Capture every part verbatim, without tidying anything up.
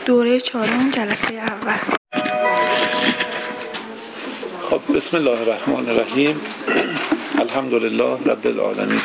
دوره چهارم جلسه اول. خب بسم الله الرحمن الرحیم. الحمدلله رب العالمین.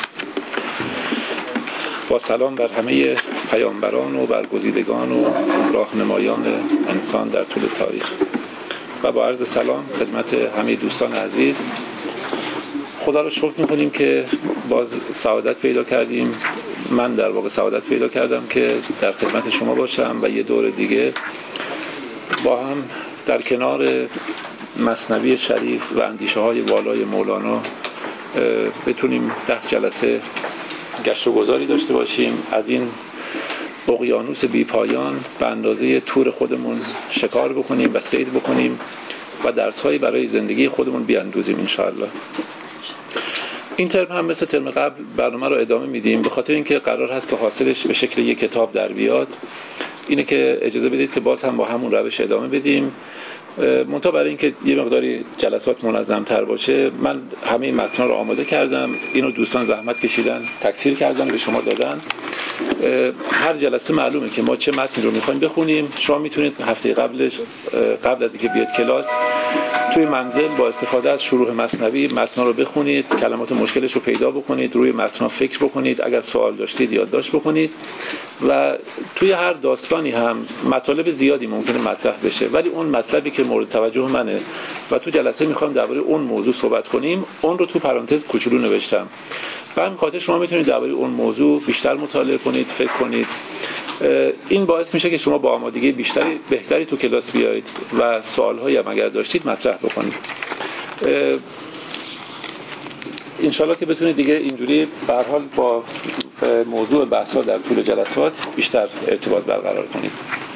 با سلام بر همه پیامبران و برگزیدگان و راهنمایان انسان در طول تاریخ و با عرض سلام خدمت همه دوستان عزیز. خدا رو شکر می‌کنیم که باز سعادت پیدا کردیم. من در واقع سعادت پیدا کردم که در خدمت شما باشم و یه دور دیگه با هم در کنار مثنوی شریف و اندیشه های والای مولانا بتونیم ده جلسه گشت و گذاری داشته باشیم، از این اقیانوس بی پایان به اندازه تور خودمون شکار بکنیم و صید بکنیم و درس‌هایی برای زندگی خودمون بیاندوزیم انشاءالله. این ترم هم مثل ترم قبل برنامه رو ادامه میدیم، به خاطر اینکه قرار هست که حاصلش به شکل یک کتاب در بیاد. اینه که اجازه بدید که باز هم با همون روش ادامه بدیم، منتها برای اینکه یه مقداری جلسات منظم تر باشه من همه این متن‌ها رو آماده کردم. اینو دوستان زحمت کشیدن، تکثیر کردن، به شما دادن. هر جلسه معلومه که ما چه متنی رو می‌خوایم بخونیم. شما میتونید هفته قبلش قبل از اینکه بیاد کلاس توی منزل با استفاده از شروح مثنوی متن‌ها رو بخونید، کلمات مشکلش رو پیدا بکنید، روی متن‌ها فکر بکنید، اگر سوال داشتید یادداشت بکنید و توی هر داستانی هم مطالب زیادی ممکنه مطرح بشه، ولی اون مطلبی که مورد توجه منه و تو جلسه میخوام درباره اون موضوع صحبت کنیم اون رو تو پرانتز کوچولو نوشتم. به همین خاطر شما میتونید درباره اون موضوع بیشتر مطالعه کنید، فکر کنید. این باعث میشه که شما با آمادگی بیشتری بهتری تو کلاس بیایید و سوال‌هایی هم اگر داشتید مطرح بکنید. انشالله که بتونید دیگه اینجوری به هر حال با موضوع بحث‌ها در طول جلسات بیشتر ارتباط برقرار کنید.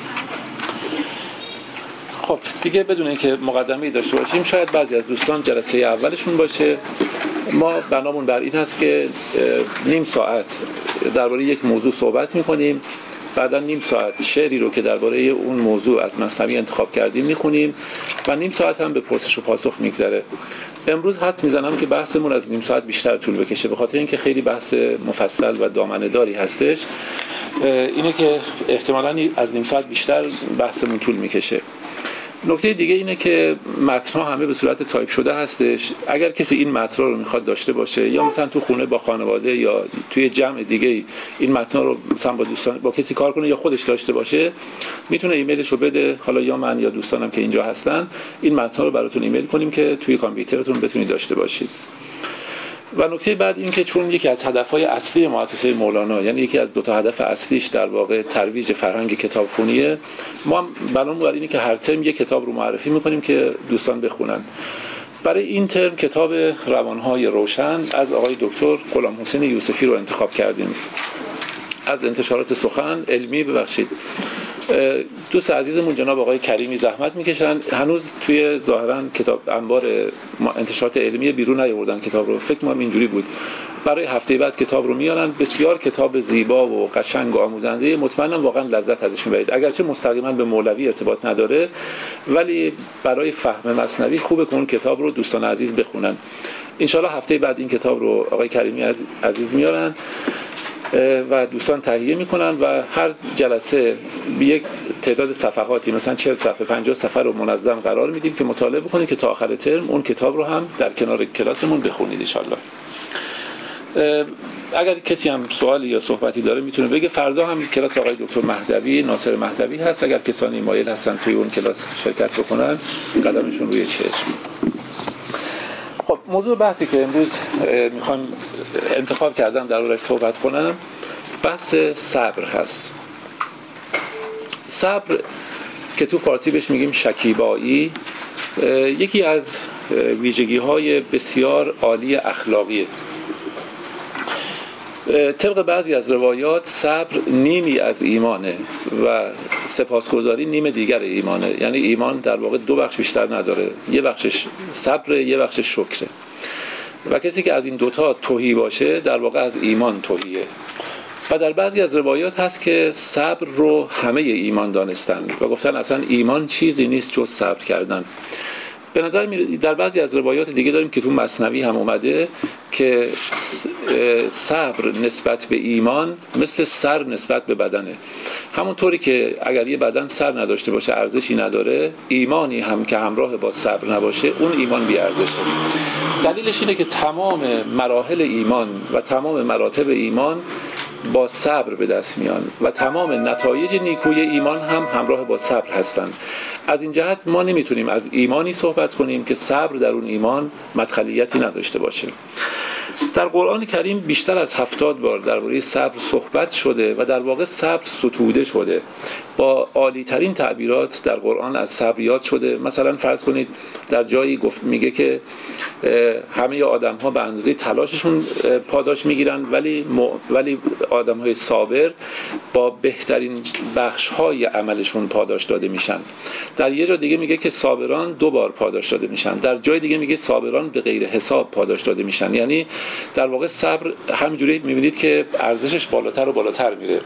خب دیگه بدون اینکه مقدمه‌ای داشته باشیم، شاید بعضی از دوستان جلسه اولشون باشه. ما برنامه‌مون بر این هست که نیم ساعت درباره یک موضوع صحبت می‌کنیم، بعدا نیم ساعت شعری رو که درباره اون موضوع از مثنوی انتخاب کردیم می‌خونیم و نیم ساعت هم به پرسش و پاسخ می‌گذره. امروز حدس میزنم که بحثمون از نیم ساعت بیشتر طول بکشه، به خاطر اینکه خیلی بحث مفصل و دامنه‌داری هستش. اینه که احتمالاً از نیم ساعت بیشتر بحثمون طول میکشه. نکته دیگه اینه که متن‌ها همه به صورت تایپ شده هستش. اگر کسی این متن‌ها رو میخواد داشته باشه یا مثلا تو خونه با خانواده یا توی جمع دیگه این متن‌ها رو مثلا با دوستان با کسی کار کنه یا خودش داشته باشه، میتونه ایمیلش رو بده، حالا یا من یا دوستانم که اینجا هستن این متن‌ها رو براتون ایمیل کنیم که توی کامپیوترتون بتونید داشته باشید. و نکته بعد این که چون یکی از هدف‌های اصلی مؤسسه مولانا، یعنی یکی از دو تا هدف اصلیش در واقع ترویج فرهنگ کتابخونیه، ما هم برنامه بر اینه که هر ترم یک کتاب رو معرفی می‌کنیم که دوستان بخونن. برای این ترم کتاب روان‌های روشن از آقای دکتر غلام حسین یوسفی رو انتخاب کردیم. از انتشارات سخن علمی ببخشید دوست عزیزمون جناب آقای کریمی زحمت میکشن، هنوز توی ظاهرا کتاب انبار انتشارات علمی بیرون نیاوردن کتاب رو. فکر کنم اینجوری بود برای هفته بعد کتاب رو میارن. بسیار کتاب زیبا و قشنگ و آموزنده، مطمئنم واقعا لذت ازش میبرید. اگرچه مستقیما به مولوی ارتباط نداره ولی برای فهم مثنوی خوبه که اون کتاب رو دوستان عزیز بخونن. انشالله هفته بعد این کتاب رو آقای کریمی عزیز میارن و دوستان تهیه میکنن و هر جلسه به یک تعداد صفحاتی مثلا چهل صفحه پنجاه صفحه رو منظم قرار میدیم که مطالعه بکنید که تا آخر ترم اون کتاب رو هم در کنار کلاسمون بخونید ان شاءالله. اگر کسی هم سوالی یا صحبتی داره میتونه بگه. فردا هم کلاس آقای دکتر مهدوی ناصر مهدوی هست، اگر کسانی مایل هستن توی اون کلاس شرکت بکنن قدمشون روی چشم. خب موضوع بحثی که امروز میخوام انتخاب کردم در اونش صحبت کنم بحث صبر هست. صبر که تو فارسی بهش میگیم شکیبایی، یکی از ویژگی‌های بسیار عالی اخلاقیه. طبق بعضی از روایات صبر نیمی از ایمانه و سپاسگزاری نیم دیگر ایمانه. یعنی ایمان در واقع دو بخش بیشتر نداره، یه بخشش صبر، یه بخشش شکره. و کسی که از این دوتا تهی باشه در واقع از ایمان تهیه. و در بعضی از روایات هست که صبر رو همه ایمان دانستن و گفتن اصلا ایمان چیزی نیست جز صبر کردن. به نظر می در بعضی از روایات دیگه داریم که تو مثنوی هم اومده که صبر نسبت به ایمان مثل سر نسبت به بدنه. همونطوری که اگر یه بدن سر نداشته باشه ارزشی نداره، ایمانی هم که همراه با صبر نباشه اون ایمان بی ارزشه. دلیلش اینه که تمام مراحل ایمان و تمام مراتب ایمان با صبر به دست میان و تمام نتایج نیکوی ایمان هم همراه با صبر هستند. از این جهت ما نمیتونیم از ایمانی صحبت کنیم که صبر در اون ایمان مدخلیتی نداشته باشه. در قرآن کریم بیشتر از هفتاد بار درباره صبر صحبت شده و در واقع صبر ستوده شده. با عالی ترین تعبیرات در قرآن از صبر یاد شده. مثلا فرض کنید در جایی گفت میگه که همه آدم ها به اندازه تلاششون پاداش میگیرن، ولی م... ولی آدم های صابر با بهترین بخش های عملشون پاداش داده میشن. در یه جا دیگه میگه که صابران دو بار پاداش داده میشن. در جای دیگه میگه صابران به غیر حساب پاداش داده میشن. یعنی در واقع صبر همینجوری میبینید که ارزشش بالاتر و بالاتر میره.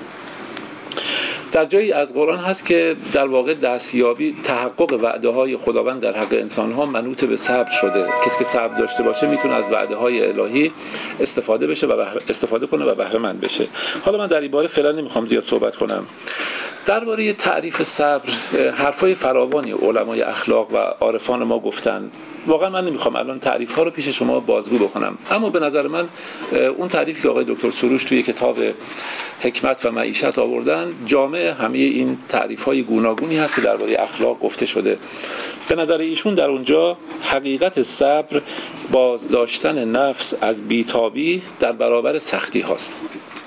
در جایی از قرآن هست که در واقع دستیابی تحقق وعده های خداوند در حق انسان ها منوط به صبر شده. کسی که صبر داشته باشه میتونه از وعده های الهی استفاده بشه و استفاده کنه و بهره مند بشه. حالا من در این باره فعلا نمیخوام زیاد صحبت کنم. درباره تعریف صبر حرفای فراوانی علمای اخلاق و عارفان ما گفتن. واقعا من نمیخوام الان تعریف ها رو پیش شما بازگو بکنم، اما به نظر من اون تعریفی که آقای دکتر سروش توی کتاب حکمت و معیشت آوردن جامع همه این تعریف های گوناگونی هست که درباره اخلاق گفته شده. به نظر ایشون در اونجا حقیقت صبر بازداشتن نفس از بیتابی در برابر سختی هاست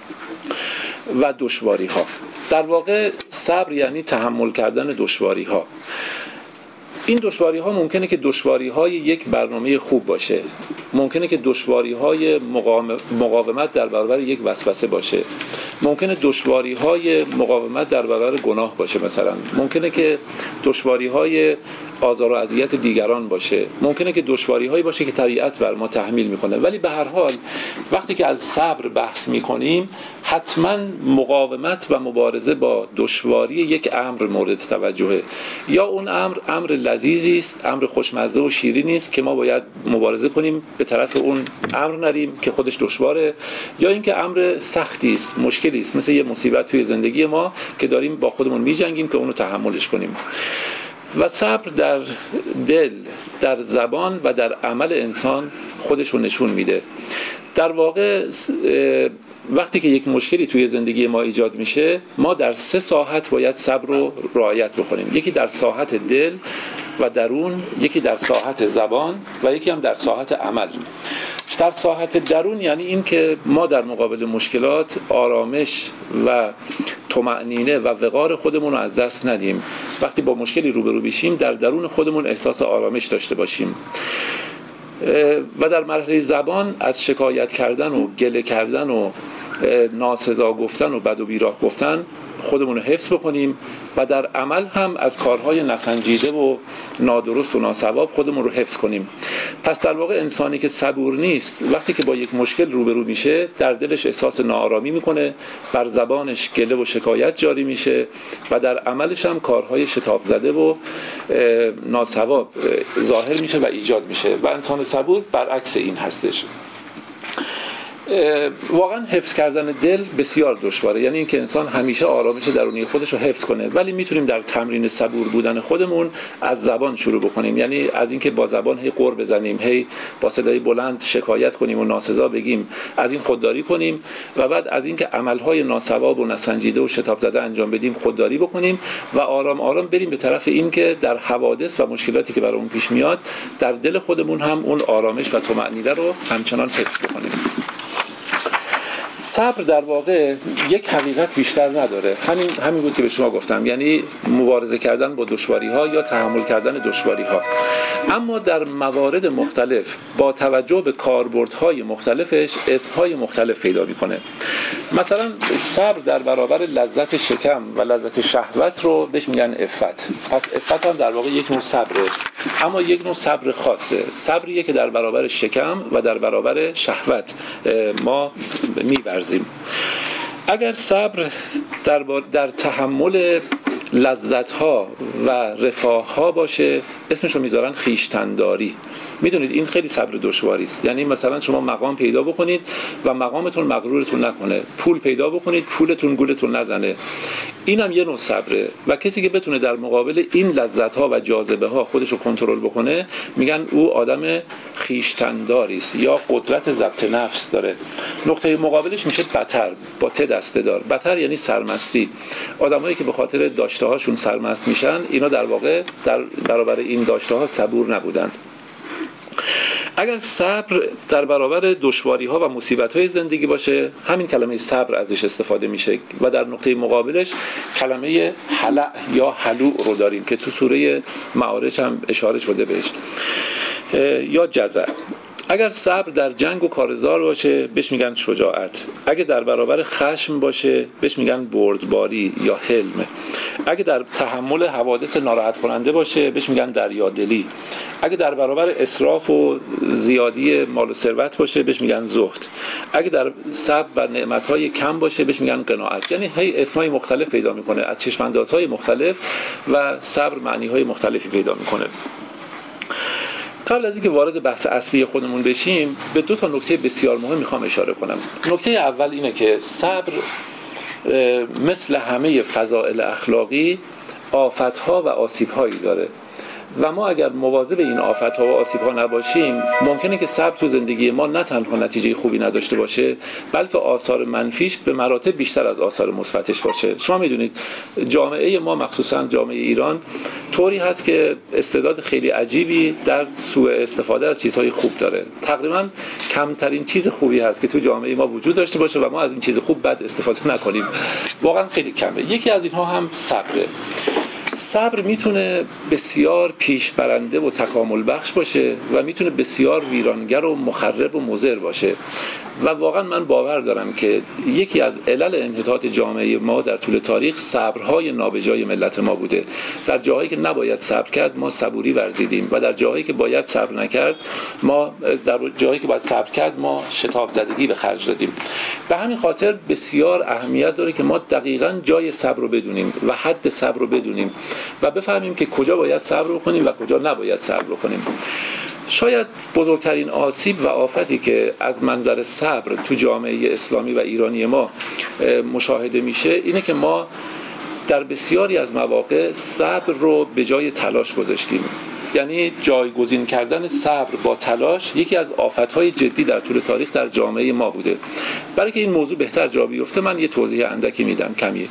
و دشواری ها. در واقع صبر یعنی تحمل کردن دشواری ها. این دشواری ها ممکنه که دشواری های یک برنامه خوب باشه، ممکنه که دشواری های مقاومت در برابر یک وسوسه باشه، ممکنه دشواری های مقاومت در برابر گناه باشه، مثلا ممکنه که دشواری های آزار و اذیت دیگران باشه، ممکنه که دشواری هایی باشه که طبیعت بر ما تحمیل میکنه. ولی به هر حال وقتی که از صبر بحث میکنیم حتما مقاومت و مبارزه با دشواری یک امر مورد توجهه. یا اون امر امر لذیذی است، امر خوشمزه و شیرینی است که ما باید مبارزه کنیم به طرف اون امر نریم که خودش دشواره، یا اینکه امر سختی است، مشکلی است، مثل یه مصیبت توی زندگی ما که داریم با خودمون میجنگیم که اونو تحملش کنیم. و صبر در دل، در زبان و در عمل انسان خودش رو نشون میده. در واقع وقتی که یک مشکلی توی زندگی ما ایجاد میشه، ما در سه ساحت باید صبر رو رعایت بکنیم. یکی در ساحت دل و درون، یکی در ساحت زبان و یکی هم در ساحت عمل. در ساحت درون یعنی این که ما در مقابل مشکلات آرامش و طمأنینه و وقار خودمون رو از دست ندیم. وقتی با مشکلی روبرو بشیم در درون خودمون احساس آرامش داشته باشیم. و در مرحله زبان از شکایت کردن و گله کردن و ناسزا گفتن و بد و بیراه گفتن خودمون رو حفظ بکنیم و در عمل هم از کارهای نسنجیده و نادرست و ناصواب خودمون رو حفظ کنیم. پس در واقع انسانی که صبور نیست وقتی که با یک مشکل روبرو میشه در دلش احساس ناآرامی میکنه، بر زبانش گله و شکایت جاری میشه و در عملش هم کارهای شتاب زده و ناصواب ظاهر میشه و ایجاد میشه. و انسان صبور برعکس این هستش. واقعا حفظ کردن دل بسیار دشواره، یعنی اینکه انسان همیشه آرامش درونی خودش رو حفظ کنه. ولی میتونیم در تمرین صبور بودن خودمون از زبان شروع بکنیم، یعنی از اینکه با زبان هی قر بزنیم، هی با صدای بلند شکایت کنیم و ناسزا بگیم، از این خودداری کنیم و بعد از اینکه عملهای ناصواب و نسنجیده و شتاب زده انجام بدیم خودداری بکنیم و آرام آرام بریم به طرف این که در حوادث و مشکلاتی که برامون پیش میاد در دل خودمون هم اون آرامش و طمأنینه رو همچنان حفظ بکنیم. صبر در واقع یک حقیقت بیشتر نداره. همین همین بود که به شما گفتم، یعنی مبارزه کردن با دشواری‌ها یا تحمل کردن دشواری‌ها. اما در موارد مختلف با توجه به کاربردهای مختلفش اسم‌های مختلف پیدا می‌کنه. مثلا صبر در برابر لذت شکم و لذت شهوت رو بهش میگن عفت. پس عفت هم در واقع یک نوع صبره، اما یک نوع صبر خاصه. صبریه که در برابر شکم و در برابر شهوت ما می‌ورزیم. اگر صبر در, در تحمل لذت ها و رفاه ها باشه، اسمشو میذارن خویشتن‌داری. میدونید این خیلی صبر دشواری است. یعنی مثلا شما مقام پیدا بکنید و مقامتون مغرورتون نکنه، پول پیدا بکنید پولتون گولتون نزنه، اینم یه نوع صبره. و کسی که بتونه در مقابل این لذت ها و جاذبه ها خودشو کنترل بکنه، میگن او آدم خویشتن‌داری است یا قدرت ضبط نفس داره. نقطه مقابلش میشه بتر، با ت دسته دار. بتر یعنی سرمستی. آدمایی که به خاطر داشته هاشون سرمست میشن، اینا در واقع در برابر این داشته ها صبور نبودند. اگر صبر در برابر دشواری ها و مصیبت های زندگی باشه، همین کلمه صبر ازش استفاده میشه و در نقطه مقابلش کلمه هلع یا هلوع رو داریم که تو سوره معارج هم اشاره شده بهش، یا جزع. اگر صبر در جنگ و کارزار باشه بهش میگن شجاعت. اگه در برابر خشم باشه بهش میگن بردباری یا حلم. اگه در تحمل حوادث ناراحت کننده باشه بهش میگن دریادلی. اگه در برابر اسراف و زیادی مال و ثروت باشه بهش میگن زهد. اگه در صبر بر نعمت‌های کم باشه بهش میگن قناعت. یعنی هی اسمای مختلف پیدا میکنه، از چشم‌اندازهای مختلف و صبر معنی‌های مختلفی پیدا میکنه. قبل از اینکه وارد بحث اصلی خودمون بشیم، به دو تا نکته بسیار مهم میخوام اشاره کنم. نکته اول اینه که صبر مثل همه فضائل اخلاقی آفت‌ها و آسیب‌هایی داره و ما اگر مواظب این آفت‌ها و آسیب‌ها نباشیم، ممکنه که صبر تو زندگی ما نه تنها نتیجه خوبی نداشته باشه، بلکه آثار منفیش به مراتب بیشتر از آثار مثبتش باشه. شما میدونید جامعه ما، مخصوصا جامعه ایران، طوری هست که استعداد خیلی عجیبی در سوء استفاده از چیزهای خوب داره. تقریبا کمترین چیز خوبی هست که تو جامعه ما وجود داشته باشه و ما از این چیز خوب بد استفاده نکنیم. واقعا خیلی کمه. یکی از اینها هم صبره. صبر میتونه بسیار پیش برنده و تکامل بخش باشه و میتونه بسیار ویرانگر و مخرب و مضر باشه. و واقعا من باور دارم که یکی از علل انحطاط جامعه ما در طول تاریخ صبرهای نابجای ملت ما بوده. در جاهایی که نباید صبر کرد ما صبوری ورزیدیم و در جاهایی که باید صبر نکرد ما در جاهایی که باید صبر کرد ما شتاب زدگی به خرج دادیم. به همین خاطر بسیار اهمیت داره که ما دقیقاً جای صبر رو بدونیم و حد صبر رو بدونیم و بفهمیم که کجا باید صبر بکنیم و کجا نباید صبر بکنیم. شاید بزرگترین آسیب و آفتی که از منظر صبر تو جامعه اسلامی و ایرانی ما مشاهده میشه اینه که ما در بسیاری از مواقع صبر رو به جای تلاش گذاشتیم. یعنی جایگزین کردن صبر با تلاش یکی از آفت‌های جدی در طول تاریخ در جامعه ما بوده. برای که این موضوع بهتر جا بیفته من یه توضیح اندکی میدم کمی.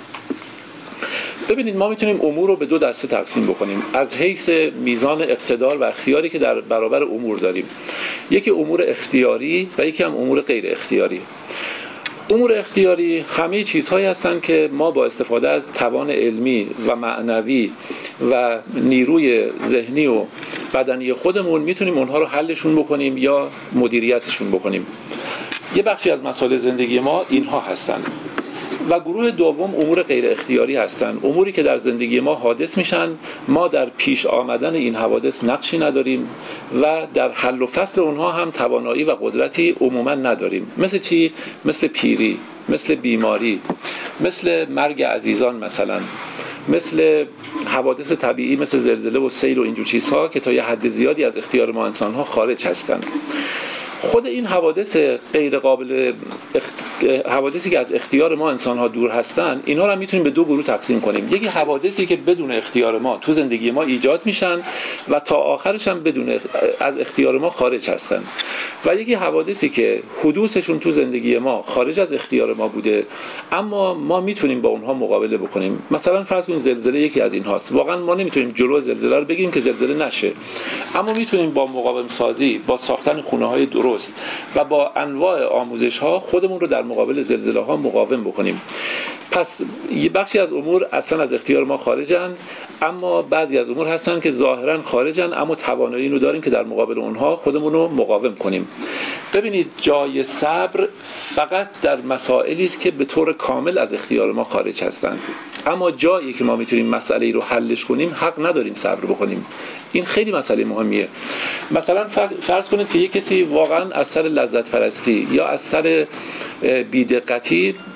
ببینید ما میتونیم امور رو به دو دسته تقسیم بکنیم از حیث میزان اقتدار و اختیاری که در برابر امور داریم. یکی امور اختیاری و یکی هم امور غیر اختیاری. امور اختیاری همه چیزهایی هستن که ما با استفاده از توان علمی و معنوی و نیروی ذهنی و بدنی خودمون میتونیم اونها رو حلشون بکنیم یا مدیریتشون بکنیم. یه بخشی از مسائل زندگی ما اینها هستن. و گروه دوم امور غیر اختیاری هستن، اموری که در زندگی ما حادث میشن، ما در پیش آمدن این حوادث نقشی نداریم و در حل و فصل اونها هم توانایی و قدرتی عموما نداریم. مثل چی؟ مثل پیری، مثل بیماری، مثل مرگ عزیزان، مثلا مثل حوادث طبیعی مثل زلزله و سیل و اینجور چیزها که تا یه حد زیادی از اختیار ما انسان‌ها خارج هستن. خود این حوادث غیر قابل اخت... حوادثی که از اختیار ما انسان‌ها دور هستن، اینا رو هم میتونیم به دو گروه تقسیم کنیم. یکی حوادثی که بدون اختیار ما تو زندگی ما ایجاد میشن و تا آخرش هم بدون از اختیار ما خارج هستن، و یکی حوادثی که حدوثشون تو زندگی ما خارج از اختیار ما بوده اما ما میتونیم با اونها مقابله بکنیم. مثلا فرض کنید زلزله یکی از اینهاست. واقعا ما نمیتونیم جلوی زلزله رو بگیریم که زلزله نشه، اما میتونیم با مقاوم سازی، با ساختن خونه‌های درست و با انواع آموزش‌ها خودمون رو در مقابل زلزله‌ها مقاوم بکنیم. پس یه بخشی از امور اصلا از اختیار ما خارجن، اما بعضی از امور هستن که ظاهراً خارجن اما توانایی رو داریم که در مقابل اونها خودمون رو مقاوم کنیم. ببینید جای صبر فقط در مسائلی است که به طور کامل از اختیار ما خارج هستند، اما جایی که ما میتونیم مسئله رو حلش کنیم حق نداریم صبر بکنیم. این خیلی مسئله مهمیه. مثلا فرض کنید که یک کسی واقعا از سر لذت پرستی یا از سر بی‌دقتی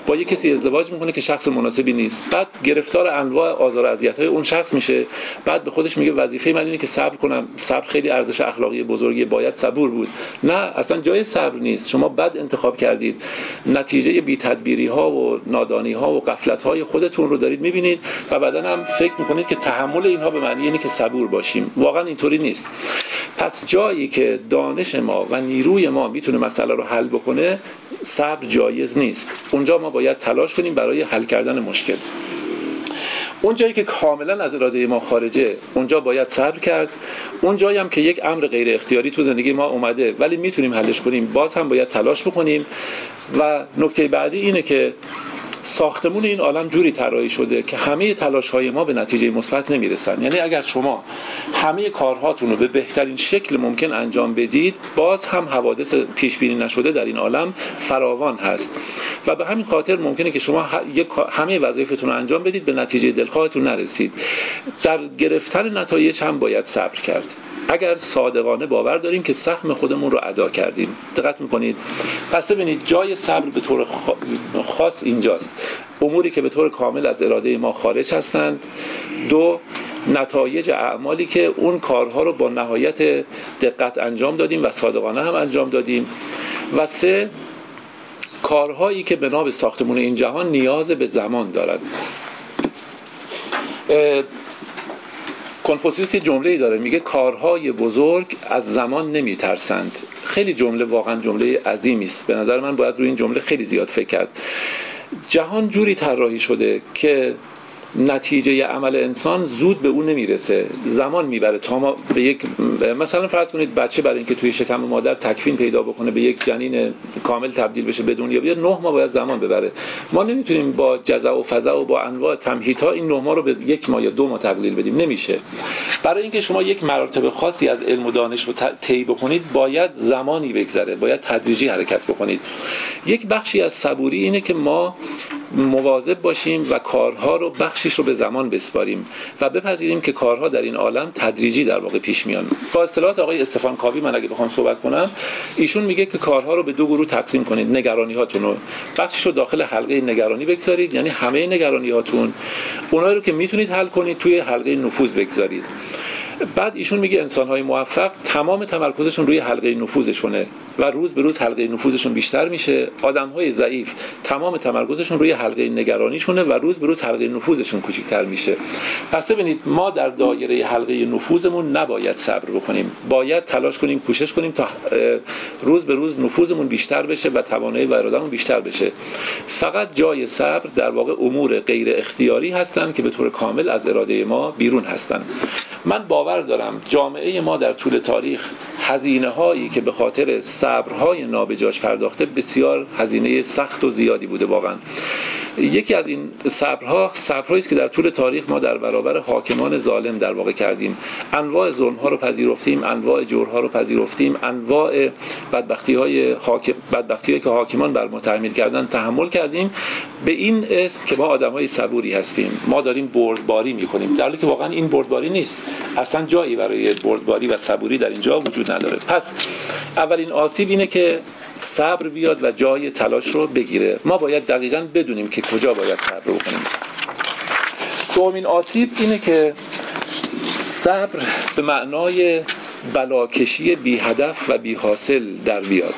با یک کسی ازدواج میکنه که شخص مناسبی نیست، بعد گرفتار انواع آزار و اذیت‌های اون شخص میشه، بعد به خودش میگه وظیفه من اینه که صبر کنم، صبر خیلی ارزش اخلاقی بزرگی، باید صبور بود. نه، اصلا جای صبر نیست. شما بد انتخاب کردید، نتیجه بی تدبیری ها و نادانی ها و غفلت های خودتون رو دارید میبینید و بعداً هم فکر میکنید که تحمل اینها به معنی اینه که صبور باشیم. واقعا اینطوری نیست. پس جایی که دانش ما و نیروی ما میتونه مسئله رو حل بکنه، صبر جایز نیست. اونجا ما باید تلاش کنیم برای حل کردن مشکل. اون جایی که کاملا از اراده ما خارجه، اونجا باید صبر کرد. اون جایی هم که یک امر غیر اختیاری تو زندگی ما اومده ولی میتونیم حلش کنیم، باز هم باید تلاش بکنیم. و نکته بعدی اینه که ساختمون این عالم جوری طراحی شده که همه تلاش‌های ما به نتیجه مثبت نمیرسن. یعنی اگر شما همه کارهاتون رو به بهترین شکل ممکن انجام بدید، باز هم حوادث پیش بینی نشده در این عالم فراوان هست و به همین خاطر ممکنه که شما همه وظایفتون رو انجام بدید، به نتیجه دلخواهتون نرسید. در گرفتن نتایج هم باید صبر کرد. اگر صادقانه باور داریم که سهم خودمون رو ادا کردیم. دقت میکنید؟ پس ببینید جای صبر به طور خاص اینجاست. اموری که به طور کامل از اراده ما خارج هستند. دو، نتایج اعمالی که اون کارها رو با نهایت دقت انجام دادیم و صادقانه هم انجام دادیم. و سه، کارهایی که بنا به ساختمون این جهان نیاز به زمان دارد. کنفوسیوس یه جمله‌ای داره، میگه کارهای بزرگ از زمان نمیترسند. خیلی جمله، واقعا جمله عظیمی است. به نظر من باید روی این جمله خیلی زیاد فکر کرد. جهان جوری طراحی شده که نتیجه عمل انسان زود به اون نمیرسه، زمان میبره تا ما به یک، مثلا فرض کنید بچه برای اینکه توی شکم مادر تکوین پیدا بکنه، به یک جنین کامل تبدیل بشه، به دنیا بیاد، نه ماه باید زمان ببره. ما نمیتونیم با جزع و فزع و با انواع تمهیدها این نه ماه رو به یک ماه یا دو ماه تقلیل بدیم، نمیشه. برای اینکه شما یک مراتب خاصی از علم و دانش رو طی بکنید، باید زمانی بگذره، باید تدریجی حرکت بکنید. یک بخشی از صبوری اینه که ما مواظب باشیم و کارها رو بخشش رو به زمان بسپاریم و بپذیریم که کارها در این عالم تدریجی در واقع پیش میان. با اصطلاحات آقای استفان کاوی من اگه بخوام صحبت کنم، ایشون میگه که کارها رو به دو گروه تقسیم کنید. نگرانی هاتون رو بخشش رو داخل حلقه نگرانی بگذارید، یعنی همه نگرانی هاتون، اونایی رو که میتونید حل کنید توی حلقه نفوذ بگذارید. بعد ایشون میگه انسان‌های موفق تمام تمرکزشون روی حلقه نفوذشونه و روز به روز حلقه نفوذشون بیشتر میشه. آدم‌های ضعیف تمام تمرکزشون روی حلقه نگرانیشونه و روز به روز حلقه نفوذشون کوچکتر میشه. پس ببینید ما در دایره حلقه نفوذمون نباید صبر بکنیم، باید تلاش کنیم، کوشش کنیم تا روز به روز نفوذمون بیشتر بشه و توانایی و ارادهمون بیشتر بشه. فقط جای صبر در واقع امور غیر اختیاری هستن که به طور کامل از اراده ما بیرون هستن. من باور دارم جامعه ما در طول تاریخ هزینه هایی که به خاطر صبرهای نابجاش پرداخته بسیار هزینه سخت و زیادی بوده. واقعا یکی از این صبرها صبرهایی است که در طول تاریخ ما در برابر حاکمان ظالم در واقع کردیم. انواع ظلم ها رو پذیرفتیم، انواع جورها رو پذیرفتیم، انواع بدبختی های حاکم بدبختی هایی که حاکمان بر ما تحمیل کردن تحمل کردیم، به این اسم که ما آدمای صبوری هستیم. ما داریم بردباری میکنیم، در حالی که واقعا این بردباری نیست. اصلا جایی برای بردباری و صبوری در اینجا وجود نداره. پس اولین آسیب اینه که صبر بیاد و جای تلاش رو بگیره. ما باید دقیقاً بدونیم که کجا باید صبر بکنیم. دومین آسیب اینه که صبر به معنای بلاکشی بی هدف و بی حاصل در بیاد.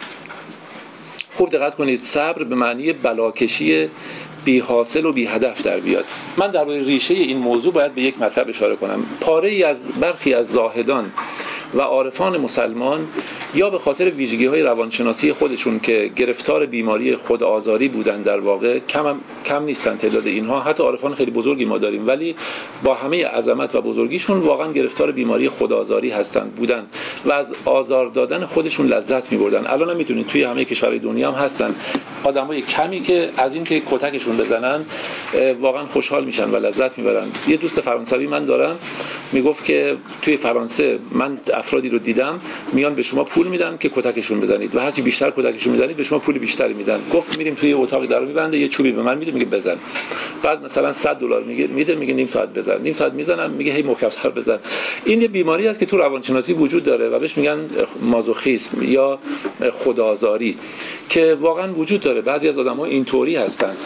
خوب دقت کنید، صبر به معنی بلاکشی بی حاصل و بی هدف در بیاد. من در روی ریشه این موضوع باید به یک مطلب اشاره کنم. پاره ای از برخی از زاهدان و عارفان مسلمان یا به خاطر ویژگی‌های روانشناسی خودشون که گرفتار بیماری خودآزاری بودن، در واقع کم هم کم نیستن تعداد اینها، حتی عارفان خیلی بزرگی ما داریم، ولی با همه عظمت و بزرگیشون واقعا گرفتار بیماری خودآزاری هستن بودن و از آزار دادن خودشون لذت می‌بردن. الان هم می‌دونید توی همه کشورهای دنیا هم هستن آدمای کمی که از این که کتکشون بزنن واقعا خوشحال میشن و لذت میبرن. یه دوست فرانسوی من دارم میگفت که توی فرانسه من افرادی رو دیدم میان به شما پول میدن که کتکشون بزنید و هرچی بیشتر کتکشون میزنید به شما پول بیشتری میدن. گفت میریم توی اتاق درو میبنده، یه چوبی به من میده، میگه بزن. بعد مثلا صد دلار میگه میده، میگه نیم ساعت بزن. نیم ساعت میزنم، میگه هی محکم‌تر بزن. این یه بیماری است که تو روانشناسی وجود داره و بهش میگن مازوخیسم یا خودآزاری، که واقعا وجود داره. بعضی از آدم‌ها اینطوری هستن.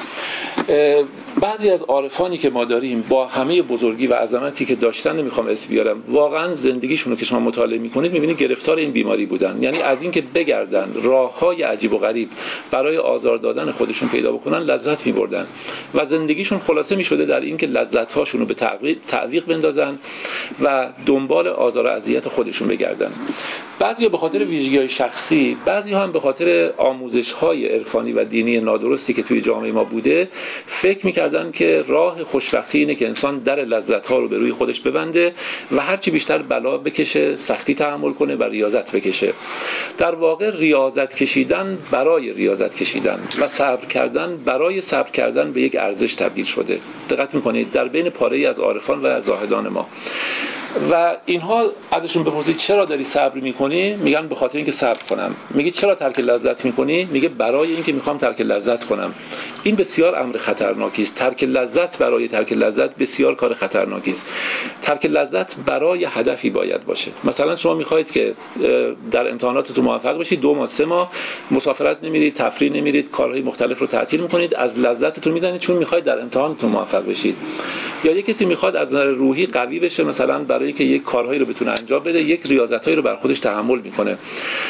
بعضی از عارفانی که ما داریم با همه بزرگی و عظمتی که داشتن، نمیخوام اسم بیارم، واقعا زندگیشون رو که شما مطالعه میکنید میبینید گرفتار این بیماری بودن. یعنی از این که بگردن راههای عجیب و غریب برای آزار دادن خودشون پیدا بکنن لذت میبردن و زندگیشون خلاصه میشده در این که لذت‌هاشون رو به تعویق بندازن و دنبال آزار و اذیت خودشون بگردن. بعضیا به خاطر ویژگی‌های شخصی، بعضیا هم به خاطر آموزش‌های عرفانی و دینی نادرستی که توی جامعه ما بوده، فکر می‌کردن که راه خوشبختی اینه که انسان در لذت‌ها رو به روی خودش ببنده و هرچی بیشتر بلا بکشه، سختی تحمل کنه و ریاضت بکشه. در واقع ریاضت کشیدن برای ریاضت کشیدن و صبر کردن برای صبر کردن به یک ارزش تبدیل شده. دقت می‌کنید در بین پاره‌ای از عارفان و زاهدان ما. و اینها ازشون بپرسید چرا داری صبر میکنی؟ میگن به خاطر اینکه صبر کنم. میگی چرا ترک لذت میکنی؟ میگه برای اینکه میخوام ترک لذت کنم. این بسیار امر خطرناکی است. ترک لذت برای ترک لذت بسیار کار خطرناکی است. ترک لذت برای هدفی باید باشه. مثلا شما میخواید که در امتحاناتتون موفق بشید، دو ماه سه ماه مسافرت نمیرید، تفریح نمیرید، کارهای مختلف رو تعطیل میکنید، از لذتتون میزنید چون میخواید در امتحانتون موفق بشید. یا یک کسی میخواد از نظر روحی قوی بشه، مثلا برای که یک کارهایی رو بتونه انجام بده، یک ریاضتایی رو بر خودش تحمل میکنه.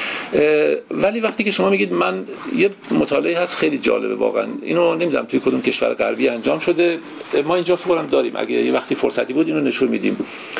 ولی وقتی که شما میگید، من یه مطالعه هست خیلی جالبه واقعا، اینو نمیدونم توی کدوم کشور غربی انجام شده، ما اینجا فکر کنم داریم، اگه یه وقتی فرصتی بود اینو نشون میدیم.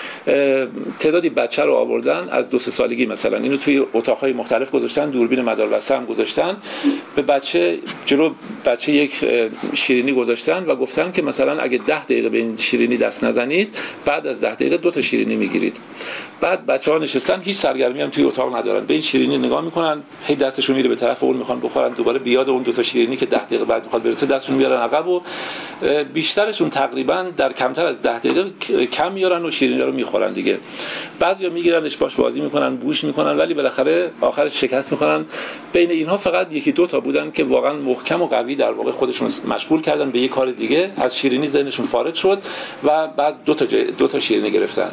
تعدادی بچه رو آوردن از دو سه سالگی، مثلا اینو توی اتاقهای مختلف گذاشتن، دوربین مداربسته هم گذاشتن، به بچه جلو بچه یک شیرینی گذاشتن و گفتن که مثلا اگه ده دقیقه به این شیرینی دست نزنید، بعد از ده دقیقه دو تا شیرینی میگیرید. بعد بچه‌ها نشستن، هیچ سرگرمی هم توی اتاق ندارن، به این شیرینی نگاه میکنن، هی دستشون میره به طرف اون میخوان بخورن، دوباره بیاد اون دو تا شیرینی که ده دقیقه بعد میخواد برسه دستشون میارن عقب و بیشترشون تقریبا در کمتر از ده دقیقه کم میارن و شیرینی رو میخورن دیگه. بعضیا میگیرنش باش بازی میکنن، بوش میکنن، ولی بالاخره آخرش شکست میخورن. بین اینها فقط یکی دو تا بودن که واقعا محکم و قوی در واقع خودشون مشغول کردن به یک کار دیگه، از شیرینی ذهنشون فارغ شد و بعد دو تا دو تا شیرینی گرفتن.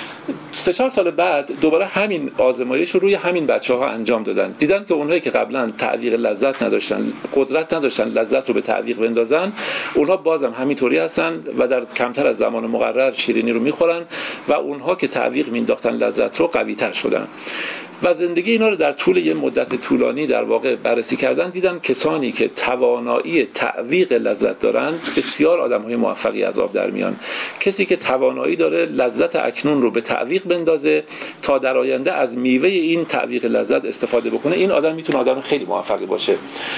سه چهار سال بعد دوباره همین آزمایش رو روی همین بچه‌ها انجام دادن. دیدن که اونهایی که قبلا تعویق لذت نداشتن، قدرت نداشتن لذت رو به تعویق بندازن، اونها بازم همینطوری هستن و در کمتر از زمان مقرر شیرینی رو میخورن و اونها که تعویق مینداختن لذت رو قوی‌تر شدن. و زندگی اینا رو در طول یه مدت طولانی در واقع بررسی کردن، دیدن کسانی که توانایی تعویق لذت دارن بسیار آدم‌های موفقی از آب در میان. کسی که توانایی داره لذت اکنون رو به تعویق بندازه تا در آینده از میوه این تعویق لذت استفاده بکنه، این آدم میتونه آدم خیلی موفقی باشه.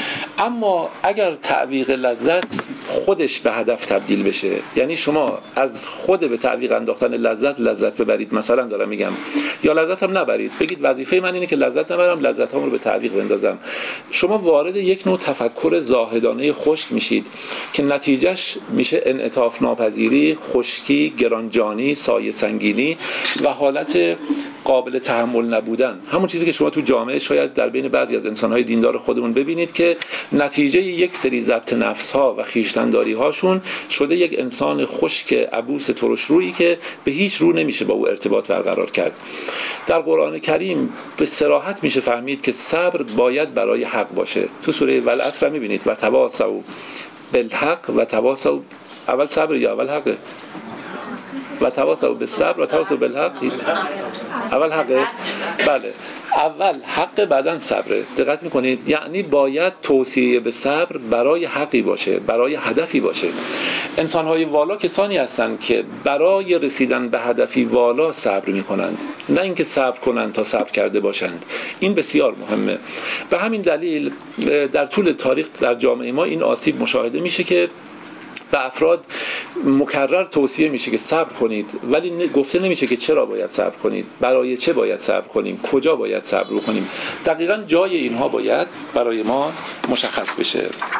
اما اگر تعویق لذت خودش به هدف تبدیل بشه، یعنی شما از خود به تعویق انداختن لذت لذت ببرید، مثلا دارم میگم، یا لذت هم نبرید، بگید وظیفه من اینه که لذت نبرم، لذت هم رو به تعویق بندازم، شما وارد یک نوع تفکر زاهدانه خشک میشید که نتیجهش میشه انعطاف ناپذیری، خشکی، گرانجانی، سایه سنگینی و حالت قابل تحمل نبودن. همون چیزی که شما تو جامعه شاید در بین بعضی از انسان‌های دیندار خودمون ببینید که نتیجه یک سری ضبط نفس‌ها و خویشتن‌داری‌هاشون شده یک انسان خشک عبوس ترش رویی که به هیچ رو نمیشه با او ارتباط برقرار کرد. در قرآن کریم به صراحت میشه فهمید که صبر باید برای حق باشه. تو سوره والعصر میبینید و تواصوا بالحق و تواصوا، اول صبر یا اول حقه؟ و تواصوا بالصبر و تواصوا بالحق. اول حقه؟ بله، اول حق بعدن صبره. دقت میکنید؟ یعنی باید توصیه به صبر برای حقی باشه، برای هدفی باشه. انسان‌های والا کسانی هستند که برای رسیدن به هدفی والا صبر میکنند، نه اینکه صبر کنند تا صبر کرده باشند. این بسیار مهمه. به همین دلیل در طول تاریخ در جامعه ما این آسیب مشاهده میشه که به افراد مکرر توصیه میشه که صبر کنید، ولی گفته نمیشه که چرا باید صبر کنید، برای چه باید صبر کنیم، کجا باید صبر کنیم. دقیقاً جای اینها باید برای ما مشخص بشه.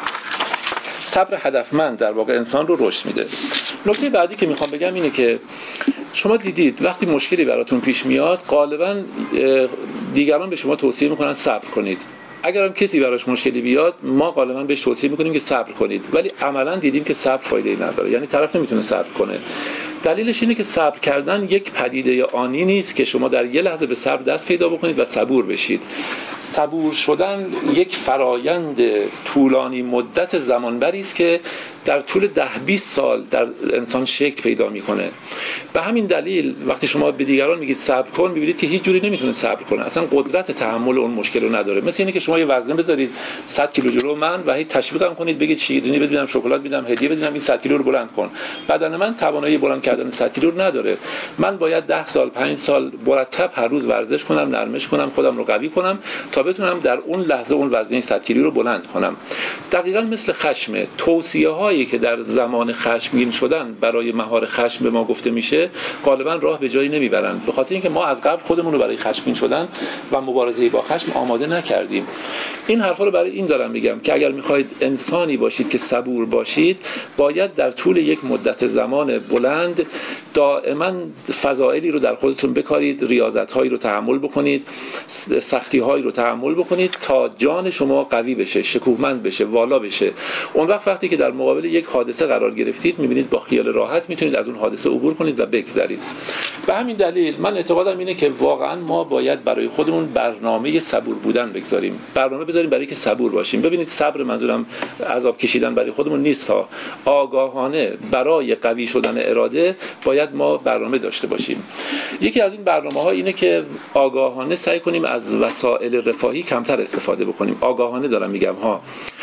صبر هدفمند در واقع انسان رو رشد میده. نکته بعدی که میخوام بگم اینه که شما دیدید وقتی مشکلی براتون پیش میاد، غالباً دیگران به شما توصیه میکنن صبر کنید. اگر هم کسی براش مشکلی بیاد، ما غالبا بهش توصیه میکنیم که صبر کنید، ولی عملا دیدیم که صبر فایده‌ای نداره. یعنی طرف نمیتونه صبر کنه. دلیلش اینه که صبر کردن یک پدیده آنی نیست که شما در یه لحظه به صبر دست پیدا بکنید و صبور بشید. صبور شدن یک فرایند طولانی مدت زمانبری است که در طول ده بیست سال در انسان شکل پیدا میکنه. به همین دلیل وقتی شما به دیگران میگید صبر کن، میبینید که هیچ جوری نمیتونه صبر کنه، اصلا قدرت تحمل اون مشکل رو نداره. مثل اینه که شما یه وزنه بذارید صد کیلو جلو من و هی تشویقم کنید، بگید شیرینی بدم، شکلات بدم، هدیه بدم، این صد کیلو رو بلند کن. بدن من توانایی بلند کردن صد کیلو رو نداره. من باید ده سال پنج سال مرتب هر روز ورزش کنم، نرمش کنم، خودم رو قوی کنم تا بتونم در اون لحظه اون وزنه صد کیلو رو بلند کنم. دقیقاً مثل خشم، توصیه‌هایی که در زمان خشمگین شدن برای مهار خشم به ما گفته میشه غالبا راه به جایی نمیبرن، به خاطر اینکه ما از قبل خودمون رو برای خشمگین شدن و مبارزه با خشم آماده نکردیم. این حرفا رو برای این دارم میگم که اگر میخواید انسانی باشید که صبور باشید، باید در طول یک مدت زمان بلند دائما فضائلی رو در خودتون بکارید، ریاضت‌هایی رو تحمل بکنید، سختی‌هایی رو تحمل بکنید تا جان شما قوی بشه، شکوهمند بشه، والا بشه. اون وقت وقتی که در مقابل یک حادثه قرار گرفتید، می‌بینید با خیال راحت میتونید از اون حادثه عبور کنید و بگذرید. به همین دلیل من اعتقادم اینه که واقعا ما باید برای خودمون برنامه صبور بودن بگذاریم، برنامه بذاریم برای که صبور باشیم. ببینید صبر منظورم عذاب کشیدن برای خودمون نیست ها، آگاهانه برای قوی شدن اراده باید ما برنامه داشته باشیم. یکی از این برنامه‌ها اینه که آگاهانه سعی کنیم از وسایل رفاهی کمتر استفاده بکنیم. آگاهانه دارم میگم ها.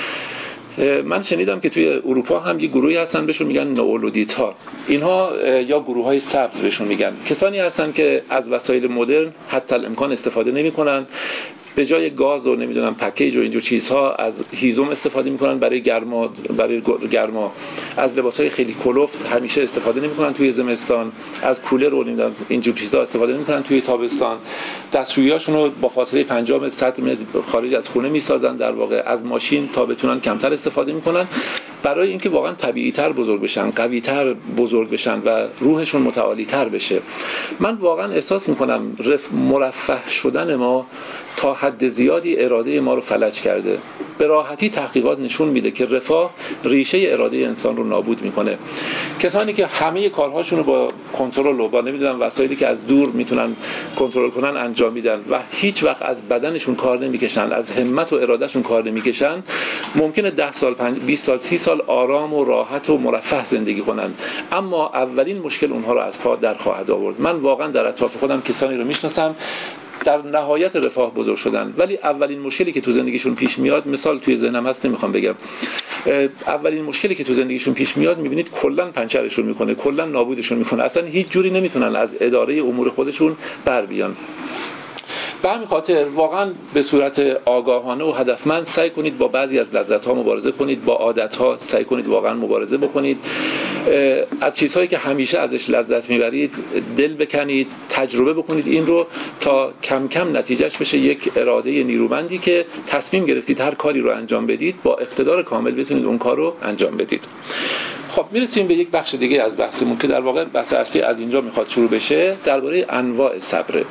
من شنیدم که توی اروپا هم یه گروهی هستن بهشون میگن نئولودیت‌ها. اینها یا گروه‌های سبز بهشون میگن. کسانی هستن که از وسایل مدرن حتی الامکان استفاده نمی‌کنن، به جای گاز و نمیدونم پکیج و اینجور چیزها از هیزم استفاده میکنن برای گرما، برای گرما از لباسهای خیلی کلفت همیشه استفاده نمیکنن توی زمستان، از کولر و نمیدونم اینجور چیزها استفاده نمیکنن توی تابستان، دستشویی‌هاشون رو با فاصله پنجاه متر صد متر خارج از خونه میسازن، در واقع از ماشین تا بتونن کمتر استفاده میکنن برای اینکه واقعا طبیعی‌تر بزرگ بشن، قوی‌تر بزرگ بشن و روحشون متعالی‌تر بشه. من واقعا احساس میکنم مرفه شدن ما تا حد زیادی اراده ما رو فلج کرده. به راحتی تحقیقات نشون میده که رفاه ریشه اراده انسان رو نابود میکنه. کسانی که همه کارهاشون رو با کنترل و با نمیدونم وسایلی که از دور میتونن کنترل کنن انجام میدن و هیچ وقت از بدنشون کار نمیکشن، از همت و ارادهشون کار نمیکشن، ممکنه ده سال، بیست سال، سی سال آرام و راحت و مرفه زندگی کنن، اما اولین مشکل اونها رو از پا در خواهد آورد. من واقعا در اطراف خودم کسانی رو میشناسم در نهایت رفاه بزرگ شدن، ولی اولین مشکلی که تو زندگیشون پیش میاد، مثال توی ذهنم هست نمیخوام بگم، اولین مشکلی که تو زندگیشون پیش میاد میبینید کلا پنچرشون میکنه، کلا نابودشون میکنه، اصلا هیچ جوری نمیتونن از اداره امور خودشون بر بیان. به همین خاطر واقعا به صورت آگاهانه و هدفمند سعی کنید با بعضی از لذت‌ها مبارزه کنید، با عادت‌ها سعی کنید واقعا مبارزه بکنید، از چیزهایی که همیشه ازش لذت میبرید دل بکنید، تجربه بکنید این رو تا کم کم نتیجهش بشه یک اراده نیرومندی که تصمیم گرفتید هر کاری رو انجام بدید با اقتدار کامل بتونید اون کار رو انجام بدید. خب میرسیم به یک بخش دیگه از بحثمون که در واقع بحث اصلی از اینجا میخواد شروع بشه، درباره انواع صبر.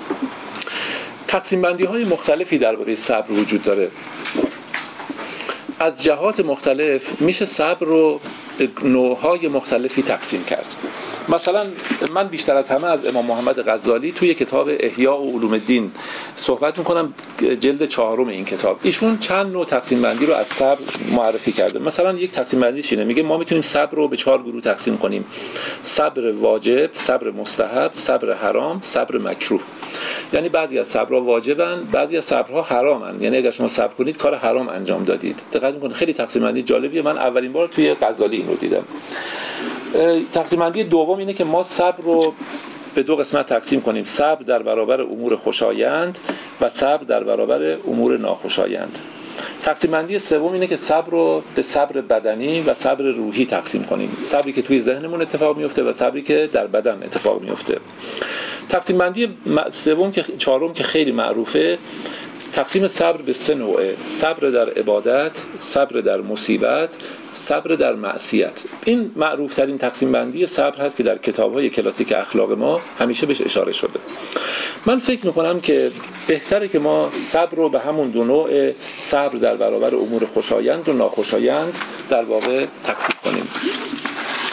تقسیم بندی های مختلفی درباره صبر وجود داره. از جهات مختلف میشه صبر رو به نوع‌های مختلفی تقسیم کرد. مثلا من بیشتر از همه از امام محمد غزالی توی کتاب احیاء علوم الدین صحبت میکنم، جلد چهارم این کتاب. ایشون چند نوع تقسیم بندی رو از صبر معرفی کرده. مثلا یک تقسیم بندیش اینه، میگه ما میتونیم صبر رو به چهار گروه تقسیم کنیم: صبر واجب، صبر مستحب، صبر حرام، صبر مکروه. یعنی بعضی از صبرها واجبن، بعضی از صبرها حرامن، یعنی اگر شما صبر کنید کار حرام انجام دادید. دقت میکنید خیلی تقسیم بندی جالبیه، من اولین بار توی غزالی این رو دیدم. تقسیم بندی دوم اینه که ما صبر رو به دو قسمت تقسیم کنیم: صبر در برابر امور خوشایند و صبر در برابر امور ناخوشایند. تقسیم بندی سوم اینه که صبر رو به صبر بدنی و صبر روحی تقسیم کنیم: صبری که توی ذهنمون اتفاق میفته و صبری که در بدن اتفاق میفته. تقسیم بندی سوم که چهارم که خیلی معروفه، تقسیم صبر به سه نوعه: صبر در عبادت، صبر در مصیبت، صبر در معصیت. این معروف ترین تقسیم بندی صبر هست که در کتاب‌های کلاسیک اخلاق ما همیشه بهش اشاره شده. من فکر می‌کنم که بهتره که ما صبر رو به همون دو نوع صبر در برابر امور خوشایند و ناخوشایند در واقع تقسیم کنیم.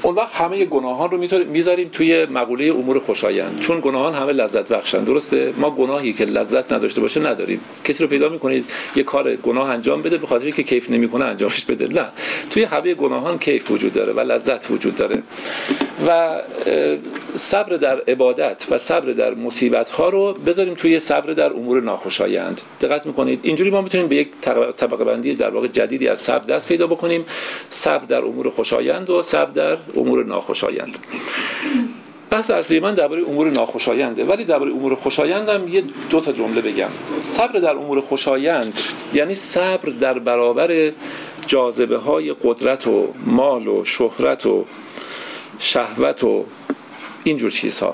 اون وقت همه گناهان رو میذاریم توی مقوله امور خوشایند، چون گناهان همه لذت بخشن. درسته؟ ما گناهی که لذت نداشته باشه نداریم. کسی رو پیدا میکنید یه کار گناه انجام بده به خاطری که کیف نمیکنه انجامش بده؟ نه، توی همه گناهان کیف وجود داره و لذت وجود داره. و صبر در عبادت و صبر در مصیبت ها رو بذاریم توی صبر در امور ناخوشایند. دقت میکنید؟ اینجوری ما میتونیم به یک طبقه بندی در واقع جدیدی از صبر دست پیدا بکنیم: صبر در امور خوشایند و صبر در امور ناخوشایند. بحث اصلی من درباره امور ناخوشاینده، ولی درباره امور خوشایند هم یه دو تا جمله بگم. صبر در امور خوشایند یعنی صبر در برابر جاذبه های قدرت و مال و شهرت و شهوت و اینجور چیزها.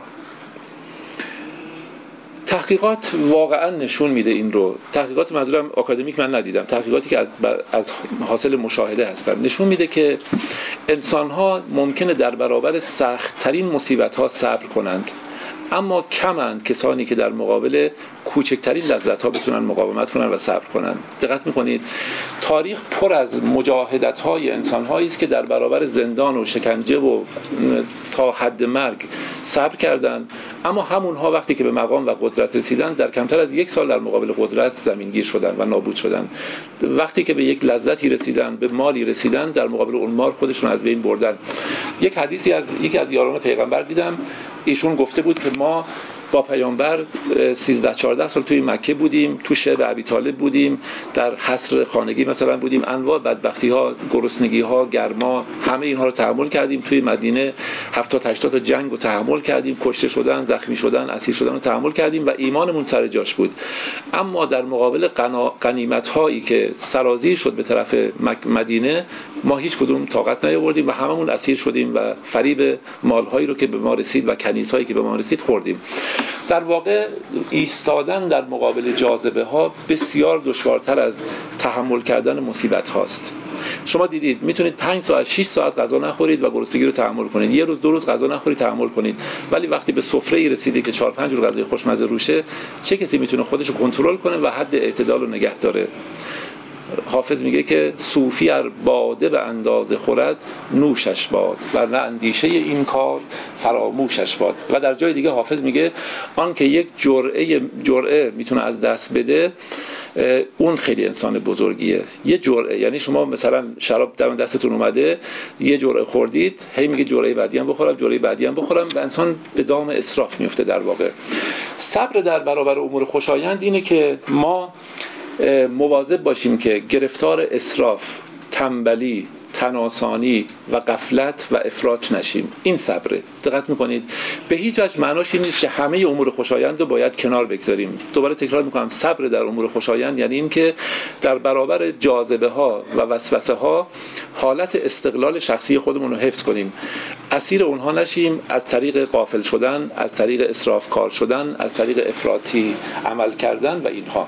تحقیقات واقعا نشون میده این رو. تحقیقات منظورم آکادمیک من ندیدم، تحقیقاتی که از از حاصل مشاهده هستن نشون میده که انسان‌ها ممکنه در برابر سخت‌ترین مصیبت‌ها صبر کنند، اما کمند کسانی که در مقابل کوچکترین لذت‌ها بتونن مقاومت کنن و صبر کنن. دقت می‌کنید؟ تاریخ پر از مجاهدت‌های انسان‌هایی است که در برابر زندان و شکنجه و تا حد مرگ صبر کردند، اما همونها وقتی که به مقام و قدرت رسیدن در کمتر از یک سال در مقابل قدرت زمینگیر شدن و نابود شدن. وقتی که به یک لذتی رسیدن، به مالی رسیدن، در مقابل اون مال خودشون از بین بردن. یک حدیثی از یکی از یاران پیغمبر دیدم، ایشون گفته بود که ما با پیامبر سیزده چهارده سال توی مکه بودیم، تو شعب ابی طالب بودیم، در حصر خانگی مثلا بودیم، انواع بدبختی ها، گرسنگی ها، گرما، همه اینها رو تحمل کردیم. توی مدینه هفتاد هشتاد تا جنگ رو تحمل کردیم، کشته شدن، زخمی شدن، اسیر شدن رو تحمل کردیم و ایمانمون سر جاش بود. اما در مقابل غنیمت هایی که سرازیر شد به طرف مدینه، ما هیچ کدوم طاقت نیاوردیم و هممون اسیر شدیم و فریب مال هایی رو که به ما رسید و کنیز هایی که به ما رسید خوردیم. در واقع ایستادن در مقابل جاذبه ها بسیار دشوارتر از تحمل کردن مصیبت هاست. شما دیدید میتونید پنج ساعت شش ساعت غذا نخورید و گرسنگی رو تحمل کنید، یه روز دو روز غذا نخورید تحمل کنید، ولی وقتی به سفره ای رسیدید که چهار پنج جور غذای خوشمزه روشه، چه کسی میتونه خودش رو کنترل کنه و حد اعتدال رو نگه داره؟ حافظ میگه که صوفی ار باده به اندازه خورد نوشش باد و نه اندیشه این کار فراموشش باد. و در جای دیگه حافظ میگه آن که یک جرعه جرعه میتونه از دست بده، اون خیلی انسان بزرگیه. یه جرعه، یعنی شما مثلا شراب دم دستتون اومده، یه جرعه خوردید، هی میگه جرعه بعدی هم بخورم، جرعه بعدی هم بخورم، و انسان به دام اسراف میفته. در واقع صبر در برابر امور خوشایند اینه که ما مواظب باشیم که گرفتار اسراف، تنبلی، تناسانی و غفلت و افراط نشیم. این صبره. دقت میکنید؟ به هیچ وجه معناش این نیست که همه امور خوشایند رو باید کنار بگذاریم. دوباره تکرار میکنم، صبر در امور خوشایند یعنی این که در برابر جاذبه ها و وسوسه ها حالت استقلال شخصی خودمون رو حفظ کنیم، اسیر اونها نشیم، از طریق غافل شدن، از طریق اسراف کار شدن، از طریق افراطی عمل کردن و اینها.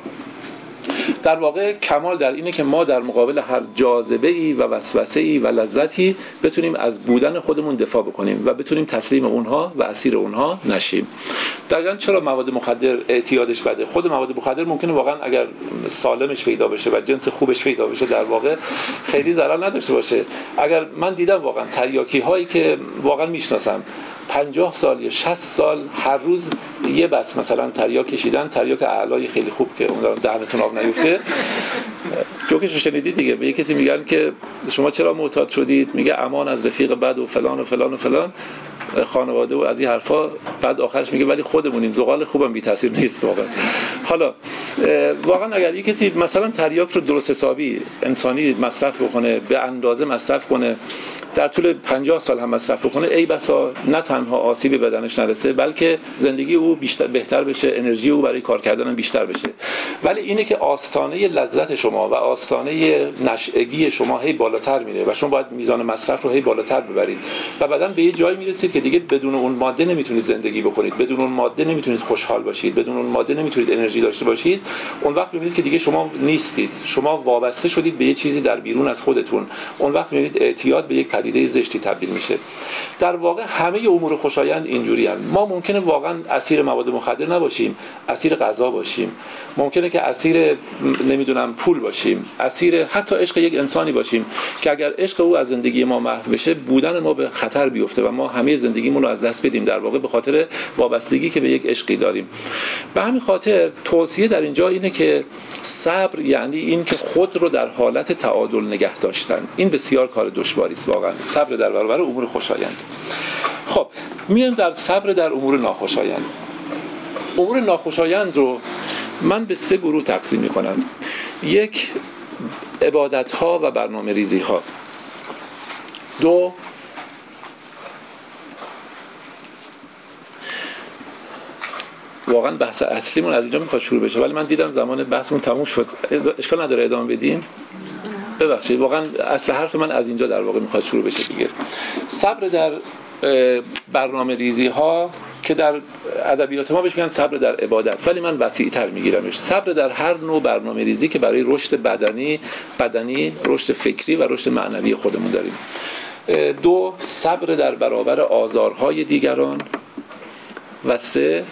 در واقع کمال در اینه که ما در مقابل هر جاذبه‌ای و وسوسه‌ای و لذتی بتونیم از بودن خودمون دفاع بکنیم و بتونیم تسلیم اونها و اسیر اونها نشیم. دقیقاً چرا مواد مخدر اعتیادش بده؟ خود مواد مخدر ممکنه واقعاً اگر سالمش پیدا بشه و جنس خوبش پیدا بشه در واقع خیلی ضرر نداشته باشه. اگر من دیدم واقعاً تریاکی هایی که واقعاً میشناسم پنجاه سال یا شصت سال هر روز یه بس مثلا تریاک کشیدن، تریاک اعلای خیلی خوب که اون دهنتون آب نیفته. جوکش رو شنیدید دیگه، به یه کسی میگن که شما چرا معتاد شدید؟ میگه امان از رفیق بد و فلان و فلان و فلان، خانواده و از این حرفا. بعد آخرش میگه ولی خودمونیم، زغال خوبم بی تاثیر نیست واقعا. حالا واقعا اگر یه کسی مثلا تریاک رو درست حسابی انسانی مصرف بکنه، به اندازه مصرف کنه، در طول پنجاه سال هم مصرف بکنه، ای بسا نه تنها آسیب به بدنش نرسه، بلکه زندگی او بیشتر بهتر بشه، انرژی او برای کار کردن هم بیشتر بشه. ولی اینه که آستانه لذت شما و آستانه نشئگی شما هی بالاتر میره و شما باید میزان مصرف رو هی بالاتر ببرید و بعداً به یه جایی میرسید که دیگه بدون اون ماده نمیتونید زندگی بکنید، بدون اون ماده نمیتونید خوشحال باشید، بدون اون ماده نمیتونید انرژی داشته باشید. اون وقت میبینید که دیگه شما نیستید، شما وابسته شدید به یه چیزی در بیرون از خودتون. اون وقت میبینید اعتیاد به یک پدیده زشتی تبدیل میشه. در واقع همه امور خوشایند اینجوری هستند. ما ممکنه واقعا اسیر مواد مخدر نباشیم، اسیر غذا باشیم، ممکنه که اسیر نمیدونم پول باشیم، اسیر حتی عشق یک انسانی باشیم که اگر عشق او از زندگی ما محو بشه بودن ما به خطر بیفته و ما همه زندگیمون رو از دست بدیم، در واقع به خاطر وابستگی که به یک عشقی داریم. به همین خاطر توصیه در اینجا اینه که صبر یعنی این که خود رو در حالت تعادل نگه داشتن. این بسیار کار دشواری است واقعا، صبر در برابر امور خوشایند. خب میایم در صبر در امور ناخوشایند. امور ناخوشایند رو من به سه گروه تقسیم میکنم. یک، عبادت ها و برنامه ریزی ها. دو، واقعا بحث اصلیمون از اینجا میخواد شروع بشه ولی من دیدم زمان بحثمون تموم شد. اشکال نداره ادامه بدیم؟ ببخشید، واقعا اصل حرف من از اینجا در واقع میخواد شروع بشه دیگه. صبر در برنامه ریزی ها که در ادبیات ما بهش میگن صبر در عبادت، ولی من وسیع‌تر میگیرمش. صبر در هر نوع برنامه ریزی که برای رشد بدنی، بدنی، رشد فکری و رشد معنوی خودمون داریم. دو، صبر در برابر آزارهای دیگران. و سه،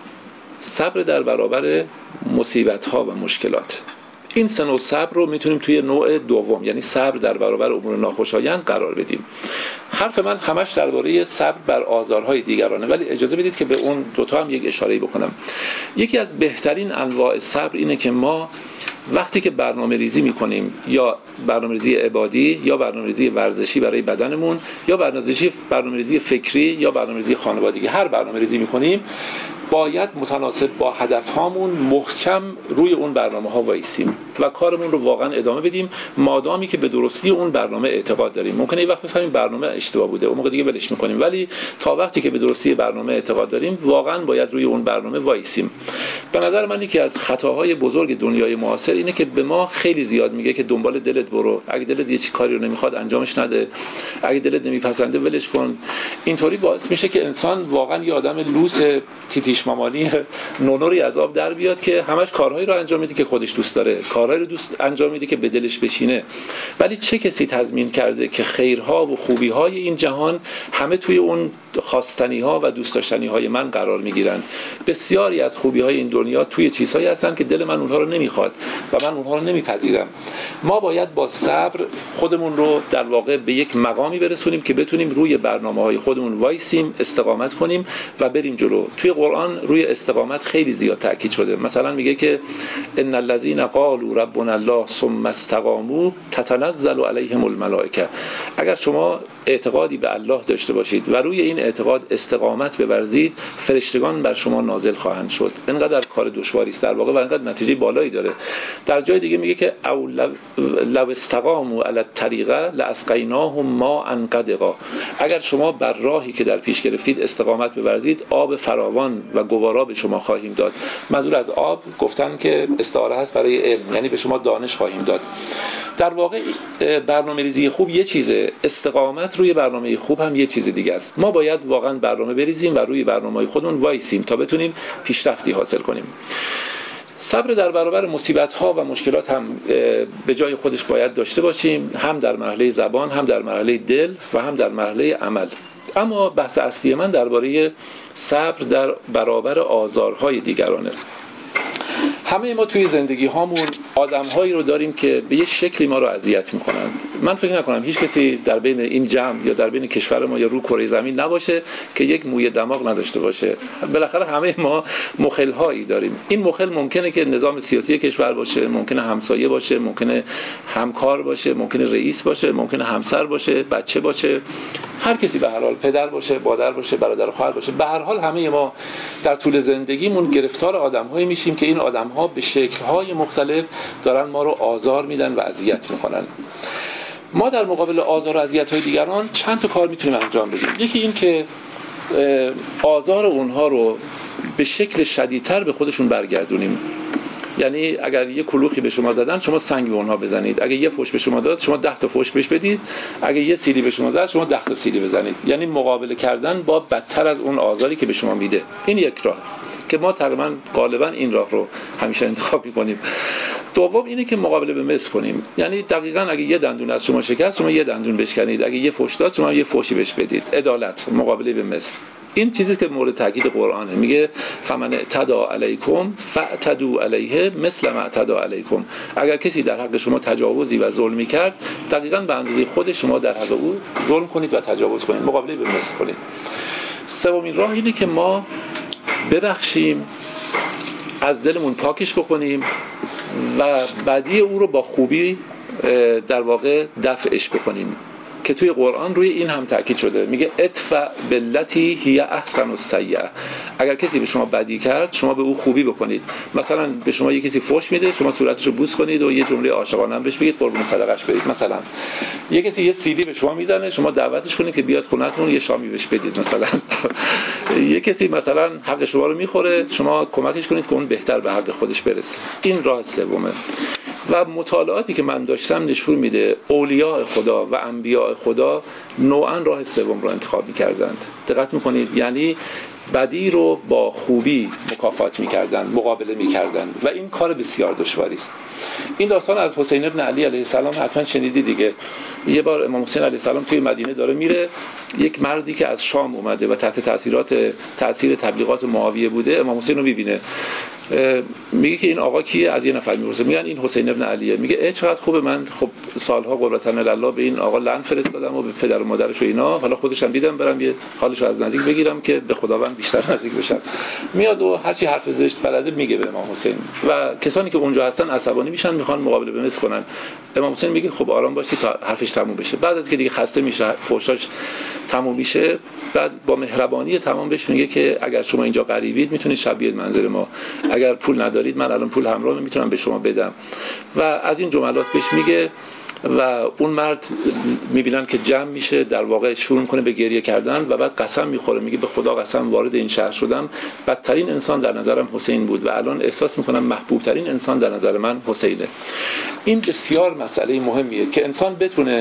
صبر در برابر مصیبت‌ها و مشکلات. این سه نوع صبر رو میتونیم توی نوع دوم، یعنی صبر در برابر امور ناخوشایند قرار بدیم. حرف من همش درباره صبر بر آزارهای دیگرانه، ولی اجازه بدید که به اون دوتا هم یک اشاره‌ای بکنم. یکی از بهترین انواع صبر اینه که ما وقتی که برنامه ریزی میکنیم، یا برنامه ریزی عبادی یا برنامه ریزی ورزشی برای بدنمون، یا برنامه ریزی فکری یا برنامه ریزی خانوادگی، هر برنامه ریزی میکنیم باید متناسب با هدف هامون محکم روی اون برنامه ها وایسیم و کارمون رو واقعا ادامه بدیم مادامی که به درستی اون برنامه اعتقاد داریم. ممکنه یه وقت بفهمیم برنامه اشتباه بوده، اون موقع دیگه ولش میکنیم، ولی تا وقتی که به درستی برنامه اعتقاد داریم واقعا باید روی اون برنامه وایسیم. به نظر من یکی از خطاهای بزرگ دنیای معاصر اینه که به ما خیلی زیاد میگه که دنبال دلت برو، اگه دلت یه چی کاری رو نمیخواد انجامش نده، اگه دلت نمیپسنده ولش کن. اینطوری باعث میشه که انسان واقعا یه آدم لوس تیتیش مامانی نونوری از آب در بیاد که همش کارهایی رو انجام میده که خودش دوست داره، کارهایی رو دوست انجام میده که به دلش بشینه. ولی چه کسی تضمین کرده که خیرها و خوبی‌های این جهان همه توی اون خواستنی‌ها و دوست داشتنی‌های من قرار میگیرن؟ بسیاری از خوبی‌های این دنیا توی چیزهایی هستن که دل من اونها رو نمیخواد و من اونها رو نمیپذیرم. ما باید با صبر خودمون رو در واقع به یک مقامی برسونیم که بتونیم روی برنامه‌های خودمون وایسیم، استقامت کنیم و بریم جلو. توی قرآن روی استقامت خیلی زیاد تاکید شده. مثلا میگه که ان الذين قالوا ربنا الله ثم استقاموا تتنزل عليهم الملائکه. اگر شما اعتقادی به الله داشته باشید و روی این اعتقاد استقامت بورزید، فرشتگان بر شما نازل خواهند شد. اینقدر کار دشواری است در واقع و اینقدر نتیجه بالایی داره. در جای دیگه میگه که او لو استقاموا علی الطریقه لاسقیناهم ماء غدقا. اگر شما بر راهی که در پیش گرفتید استقامت بورزید، آب فراوان و گوارا به شما خواهیم داد. منظور از آب گفتن که استعاره هست برای علم، یعنی به شما دانش خواهیم داد. در واقع برنامه‌ریزی خوب یه چیزه، استقامت روی برنامه خوب هم یه چیز دیگه است. ما باید واقعا برنامه بریزیم و روی برنامه‌های خودمون وایسیم تا بتونیم پیشرفتی حاصل کنیم. صبر در برابر مصیبت‌ها و مشکلات هم به جای خودش باید داشته باشیم، هم در مرحله زبان، هم در مرحله دل و هم در مرحله عمل. اما بحث اصلی من درباره صبر در برابر آزارهای دیگرانه. همه ما توی زندگی هامون آدم‌هایی رو داریم که به یه شکلی ما رو اذیت می‌کنن. من فکر نکنم هیچ کسی در بین این جمع یا در بین کشور ما یا رو کره زمین نباشه که یک موی دماغ نداشته باشه. بالاخره همه ما مخل‌هایی داریم. این مخل ممکنه که نظام سیاسی کشور باشه، ممکنه همسایه باشه، ممکنه همکار باشه، ممکنه رئیس باشه، ممکنه همسر باشه، بچه باشه، هر کسی به هر حال، پدر باشه، مادر باشه، برادر و خواهر باشه. به هر حال همه ما در طول زندگیمون گرفتار آدم‌هایی میشیم که این آدم‌ها به شکل‌های مختلف دارن ما رو آزار میدن و اذیت میکنن. ما در مقابل آزار و اذیت‌های دیگران چند تا کار میتونیم انجام بدیم. یکی این که آزار اونها رو به شکل شدیدتر به خودشون برگردونیم. یعنی اگر یه کلوخی به شما زدن، شما سنگ به اونها بزنید. اگه یه فوش به شما داد، شما ده تا فوش بهش بدید. اگه یه سیلی به شما زد، شما ده تا سیلی بزنید. یعنی مقابله کردن با بدتر از اون آزاری که به شما میده. این یک راه که ما تقریبا غالبا این راه رو همیشه انتخاب می‌کنیم. دوم اینه که مقابله به مثل کنیم، یعنی دقیقاً اگه یه دندون از شما شکست شما یه دندون بشکنید، اگه یه فحش داد شما یه فحشی بهش بدید. عدالت، مقابله به مثل. این چیزی که مورد تاکید قرآنه، میگه فمن اعتدى علیکم فاعتدوا علیه مثل ما اعتدى علیکم. اگر کسی در حق شما تجاوزی و ظلمی کرد دقیقاً به اندازه خود شما در حق او ظلم کنید و تجاوز کنید، مقابله به مثل کنید. سومین راه اینه که ما ببخشیم، از دلمون پاکش بکنیم و بدی او رو با خوبی در واقع دفعش بکنیم که توی قرآن روی این هم تاکید شده. میگه ادفع باللتی هی احسن السیئه. اگر کسی به شما بدی کرد شما به او خوبی بکنید. مثلا به شما یه کسی فحش میده شما صورتش رو بوس کنید و یه جمله عاشقانه هم بهش بگید، قربون صدقش برید. مثلا یه کسی یه سیدی به شما میزنه شما دعوتش کنید که بیاد خونه‌تون یه شامی بهش بدید. مثلا یه کسی مثلا حق شما رو میخوره شما کمکش کنید که اون بهتر به حق خودش برسه. این راه سومه. و مطالعاتی که من داشتم نشون میده اولیاء خدا و انبیاء خدا نوعا راه سوم رو انتخاب میکردند. دقت میکنید؟ یعنی بدی رو با خوبی مکافات میکردند، مقابله میکردند و این کار بسیار دشواری است. این داستان از حسین ابن علی علیه السلام حتما شنیدی دیگه. یه بار امام حسین علیه السلام توی مدینه داره میره، یک مردی که از شام اومده و تحت تاثیرات تاثیر تبلیغات معاویه بوده امام حسین رو میبینه، میگه که این آقا کیه؟ از یه نفر میپرسه، میگن این حسین ابن علیه. میگه اه چقدر خوبه، من خب سالها قربتن الله به این آقا لعن فرستادم و به پدر و مادرش و اینا، حالا خودش هم دیدم برم یه حالش رو از نزدیک بگیرم که به خداوند بیشتر نزدیک بشم. میاد و هر چی حرف زشت بلده میگه به امام حسین و کسانی که اونجا هستن عصبانی میشن میخوان مقابله به مثل کنن. امام حسین میگه خب آرام باشید تا حرفش تموم بشه. بعد از که دیگه خسته میشه فحشاش تموم میشه بعد با مهربانی تمام بهش میگه که اگر شما اینجا غریبید میتونید شب بیاید منزل ما، اگر پول ندارید من الان پول همراه میتونم به شما بدم و از این جملات بهش میگه و اون مرد میبینن که جمع میشه در واقع شروع کنه به گریه کردن و بعد قسم میخوره، میگه به خدا قسم وارد این شهر شدم بدترین انسان در نظرم حسین بود و الان احساس میکنم محبوب ترین انسان در نظر من حسینه. این بسیار مسئله مهمیه که انسان بتونه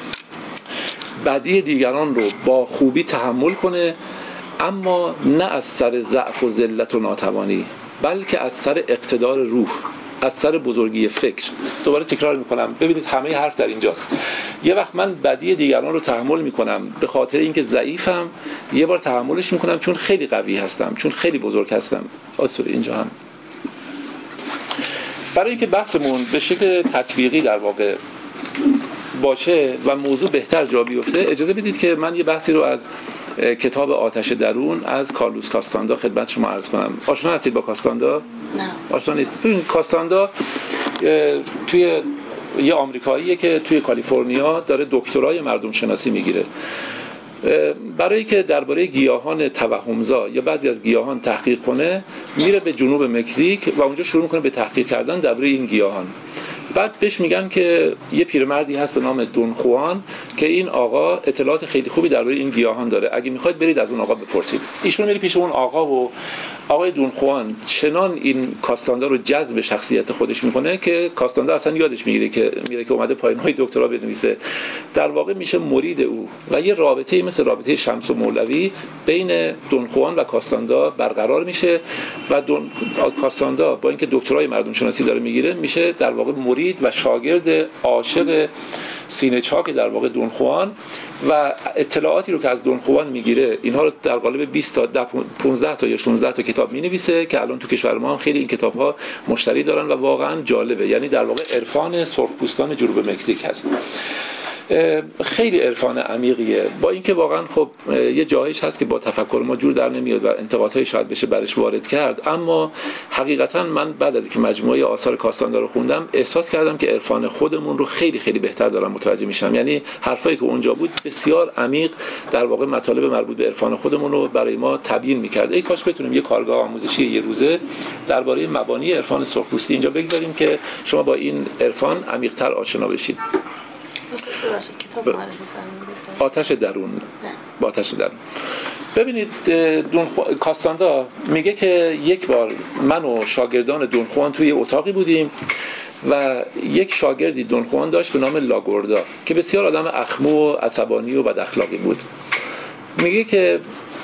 بدی دیگران رو با خوبی تحمل کنه، اما نه از سر ضعف و ذلت و ناتوانی بلکه از سر اقتدار روح، از سر بزرگی فکر. دوباره تکرار میکنم، ببینید همه حرف در اینجاست. یه وقت من بدی دیگران رو تحمل میکنم به خاطر اینکه ضعیفم، یه بار تحملش میکنم چون خیلی قوی هستم، چون خیلی بزرگ هستم. آسوری اینجا هم برای اینکه بحثمون به شکل تطبیقی در واقع باشه و موضوع بهتر جا بیفته اجازه بدید که من یه بحثی رو از کتاب آتش درون از کارلوس کاستاندا خدمت شما عرض کنم. آشنا هستید با کاستاندا؟ نه. آشنا نیست. ببین کاستاندا توی یه آمریکاییه که توی کالیفرنیا داره دکترای مردم شناسی میگیره. برای که درباره گیاهان توهمزا یا بعضی از گیاهان تحقیق کنه میره به جنوب مکزیک و اونجا شروع میکنه به تحقیق کردن درباره این گیاهان. بعد بهش میگن که یه پیرمردی هست به نام دون خوان که این آقا اطلاعات خیلی خوبی درباره این گیاهان داره، اگه میخواید برید از اون آقا بپرسید. ایشون میره پیش اون آقا و آقای دون خوان چنان این کاستاندا رو جذب شخصیت خودش میکنه که کاستاندا اصلا یادش میگیره که میره که اومده پایان‌های دکترا بنویسه. در واقع میشه مرید او و یه رابطه‌ای مثل رابطه شمس و مولوی بین دون خوان و کاستاندا برقرار میشه و دون کاستاندا با اینکه دکترای مردم شناسی داره میگیره میشه در واقع مرید و شاگرد عاشق سینه چاک در واقع دون خوان و اطلاعاتی رو که از دون خوان میگیره اینها رو در قالب بیست تا پانزده تا یا شانزده تا کتاب مینویسه که الان تو کشور ما هم خیلی این کتاب‌ها مشتری دارن و واقعا جالبه. یعنی در واقع عرفان سرخپوستان جنوب مکزیک هست. خیلی عرفان عمیقیه، با اینکه واقعا خب یه جایش هست که با تفکر ما جور در نمیاد و انتقادهای شاید بشه برش وارد کرد، اما حقیقتا من بعد از اینکه مجموعه آثار کاستاندا رو خوندم احساس کردم که عرفان خودمون رو خیلی خیلی بهتر دارم متوجه میشم. یعنی حرفایی که اونجا بود بسیار عمیق در واقع مطالب مربوط به عرفان خودمون رو برای ما تبیین میکرد. ای کاش بتونیم یه کارگاه آموزشی یه روزه درباره مبانی عرفان سرخپوستی اینجا بگذاریم که شما با این عرفان عمیق‌تر آشنا بشید. آتش درون. با آتش درون. ببینید دون خو... کاستاندا میگه که یک بار من و شاگردان دون خوان توی اتاقی بودیم و یک شاگردی دون خوان داشت به نام لاگوردا که بسیار آدم اخمو و عصبانی و بد اخلاقی بود. میگه که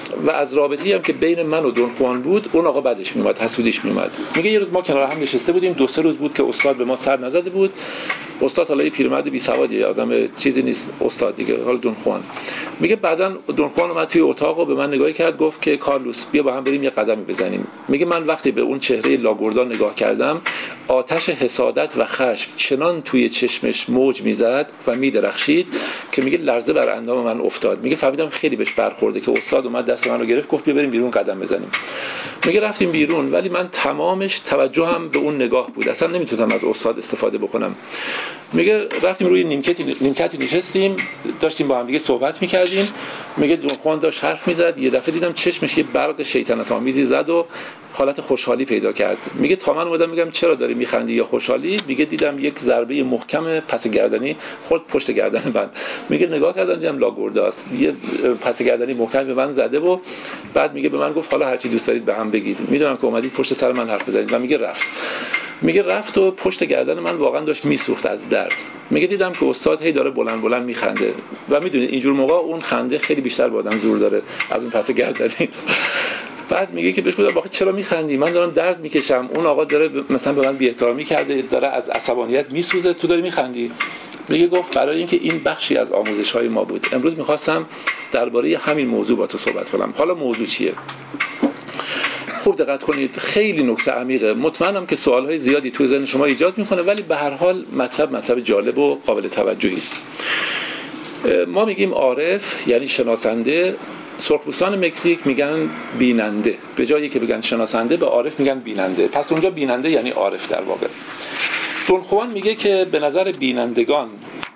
و از رابطه‌ای هم که بین من و دون خوان بود اون آقا بدش میومد، حسودیش میومد. میگه یه روز ما کنار هم نشسته بودیم، دو سه روز بود که استاد به ما سر نزده بود. استاد حالا یه پیرمرد بی سوادی، آدم چیزی نیست استاد دیگه، حالا دون خوان. میگه بعدن دون خوان اومد توی اتاق و به من نگاهی کرد، گفت که کارلوس بیا با هم بریم یه قدمی بزنیم. میگه من وقتی به اون چهره لاگوردان نگاه کردم، آتش حسادت و خشم چنان توی چشمش موج میزد و میدرخشید که میگه لرزه بر اندام من افتاد. میگه فهمیدم خیلی بهش برخورده که استاد اومد دست من رو گرفت، گفت بیا بریم بیرون قدم بزنیم. میگه رفتیم بیرون، ولی من تمامش توجهم به اون نگاه بود، اصلا نمیتونم از استاد استفاده بکنم. میگه رفتیم روی نیمکتی نیمکتی نشستیم، داشتیم با هم دیگه صحبت میکردیم. میگه دون خوان داشت حرف میزد، یه دفعه دیدم چشمش یه برق شیطنت آمیزی زد و حالت خوشحالی پیدا کرد. میگه تا من اومدم میگم چرا داری میخندی یا خوشحالی؟ میگه دیدم یک ضربه محکم پس گردنی خورد پشت گردن من. میگه نگاه کردم دیدم لاگورداست، یه پس گردنی محکم به من زده و بعد میگه به من گفت حالا هر چی دوست دارید به هم بگید، میدونم که اومدید پشت سر من حرف بزنید. و میگه رفت. میگه رفت و پشت گردن من واقعا داشت میسوخت از درد. میگه دیدم که استاد هی داره بلند بلند میخنده و میدونید اینجور موقع اون خنده خیلی بیشتر به آدم زور داره از اون پس گردنی. بعد میگه که بهش گفتم واقعا چرا میخندی؟ من دارم درد میکشم، اون آقا داره مثلا به من بی‌احترامی کرده، داره از عصبانیت میسوزه، تو داری میخندی. میگه گفت برای اینکه این بخشی از آموزش‌های ما بود، امروز میخواستم درباره همین موضوع با تو صحبت کنم. حالا موضوع چیه؟ خوب دقت کنید، خیلی نکته عمیقه. مطمئنم که سوال‌های زیادی توی ذهن شما ایجاد میکنه، ولی به هر حال مطلب مطلب جالب و قابل توجهی است. ما میگیم عارف یعنی شناسنده، سرخپوستان مکزیک میگن بیننده، به جایی که بگن شناسنده به عارف میگن بیننده. پس اونجا بیننده یعنی عارف در واقع. دون خوان میگه که به نظر بینندگان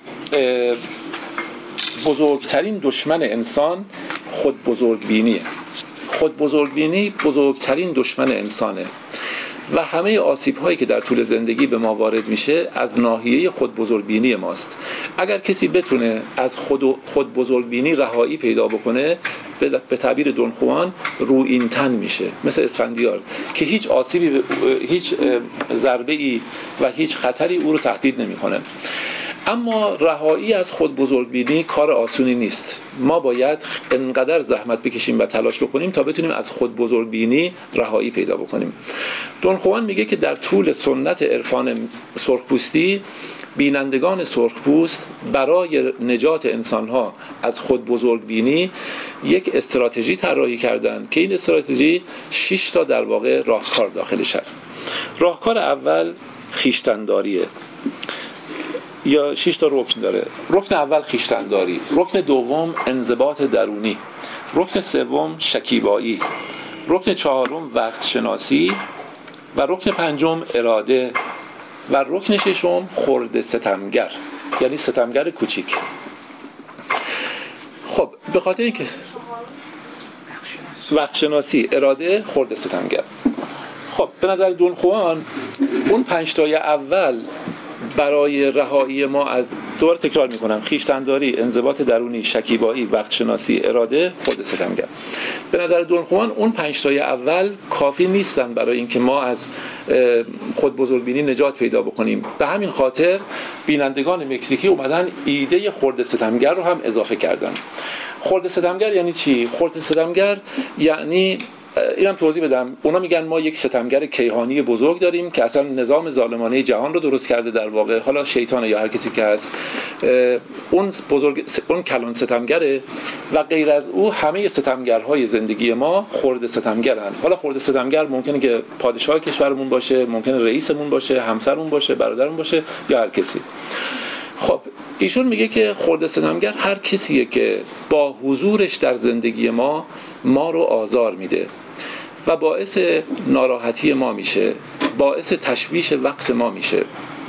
بزرگترین دشمن انسان خود بزرگبینیه. خود بزرگبینی بزرگترین دشمن انسانه و همه آسیب هایی که در طول زندگی به ما وارد میشه از ناحیه خود بزرگبینی ماست. اگر کسی بتونه از خود خود بزرگبینی رهایی پیدا بکنه، به تعبیر دون خوان رو این تن میشه، مثل اسفندیار که هیچ آسیبی، هیچ ضربه ای و هیچ خطری او رو تهدید نمیکنه. اما رهایی از خود بزرگبینی کار آسونی نیست. ما باید انقدر زحمت بکشیم و تلاش بکنیم تا بتونیم از خود بزرگبینی رهایی پیدا بکنیم. دون خوان میگه که در طول سنت عرفان سرخپوستی، بینندگان سرخپوست برای نجات انسانها از خود بزرگبینی یک استراتژی طراحی کردند که این استراتژی شش تا در واقع راهکار داخلش هست. راهکار اول خویشتن‌داریه یا شش تا رکن داره. رکن اول خویشتن‌داری، رکن دوم انضباط درونی، رکن سوم شکیبایی، رکن چهارم وقت شناسی و رکن پنجم اراده و رکن ششم خرد ستمگر یعنی ستمگر کوچیک. خب به خاطر اینکه وقت شناسی، اراده، خرد ستمگر. خب به نظر دون خوان اون پنج تای اول برای رهایی ما از، دوباره تکرار میکنم، خویشتن‌داری، انضباط درونی، شکیبایی، وقت شناسی، اراده، خود ستمگر. به نظر دون خوان اون پنج تای اول کافی نیستن برای اینکه ما از خود بزرگبینی نجات پیدا بکنیم. به همین خاطر بینندگان مکزیکی اومدن ایده خرد ستمگر رو هم اضافه کردن. خرد ستمگر یعنی چی؟ خرد ستمگر یعنی اینم توضیح بدم. اونا میگن ما یک ستمگر کیهانی بزرگ داریم که اصلا نظام ظالمانه جهان رو درست کرده در واقع، حالا شیطان یا هر کسی که هست، اون بزرگ، اون کلان ستمگره و غیر از او همه ستمگرهای زندگی ما خرد ستمگرن. حالا خرد ستمگر ممکنه که پادشاه کشورمون باشه، ممکنه رئیسمون باشه، همسرمون باشه، برادرمون باشه یا هر کسی. خب ایشون میگه که خرد ستمگر هر کسیه که با حضورش در زندگی ما ما رو آزار میده و باعث ناراحتی ما میشه، باعث تشویش وقت ما میشه.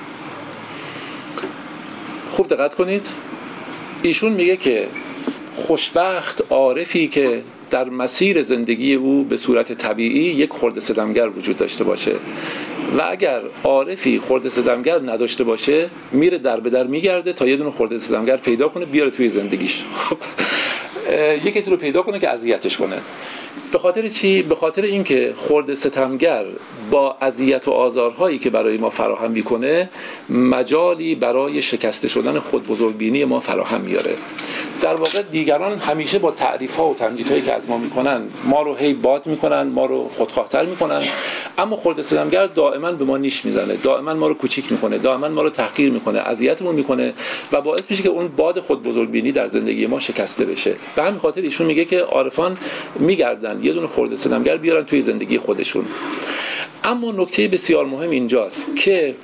خوب دقت کنید، ایشون میگه که خوشبخت عارفی که در مسیر زندگی او به صورت طبیعی یک خرد ستمگر وجود داشته باشه و اگر عارفی خرد ستمگر نداشته باشه میره در به در میگرده تا یه دونه خرد ستمگر پیدا کنه بیاره توی زندگیش. خب یه کسی رو پیدا کنه که اذیتش کنه. به خاطر چی؟ به خاطر اینکه خرد ستمگر با اذیت و آزارهایی که برای ما فراهم میکنه مجالی برای شکسته شدن خود بزرگبینی ما فراهم میاره. در واقع دیگران همیشه با تعریف ها و تمجیدهایی که از ما میکنن ما رو هی باد میکنن، ما رو خودخواهتر میکنن، اما خرد ستمگر دائما به ما نیش میزنه، دائما ما رو کوچیک میکنه، دائما ما رو تحقیر میکنه، اذیتمون میکنه و باعث میشه که اون باد خود بزرگبینی در زندگی ما شکسته بشه. به همین خاطر ایشون میگه که عارفان میگردن یه دونه خرد ستمگر بیارن توی زندگی خودشون. اما نکته بسیار مهم اینجاست که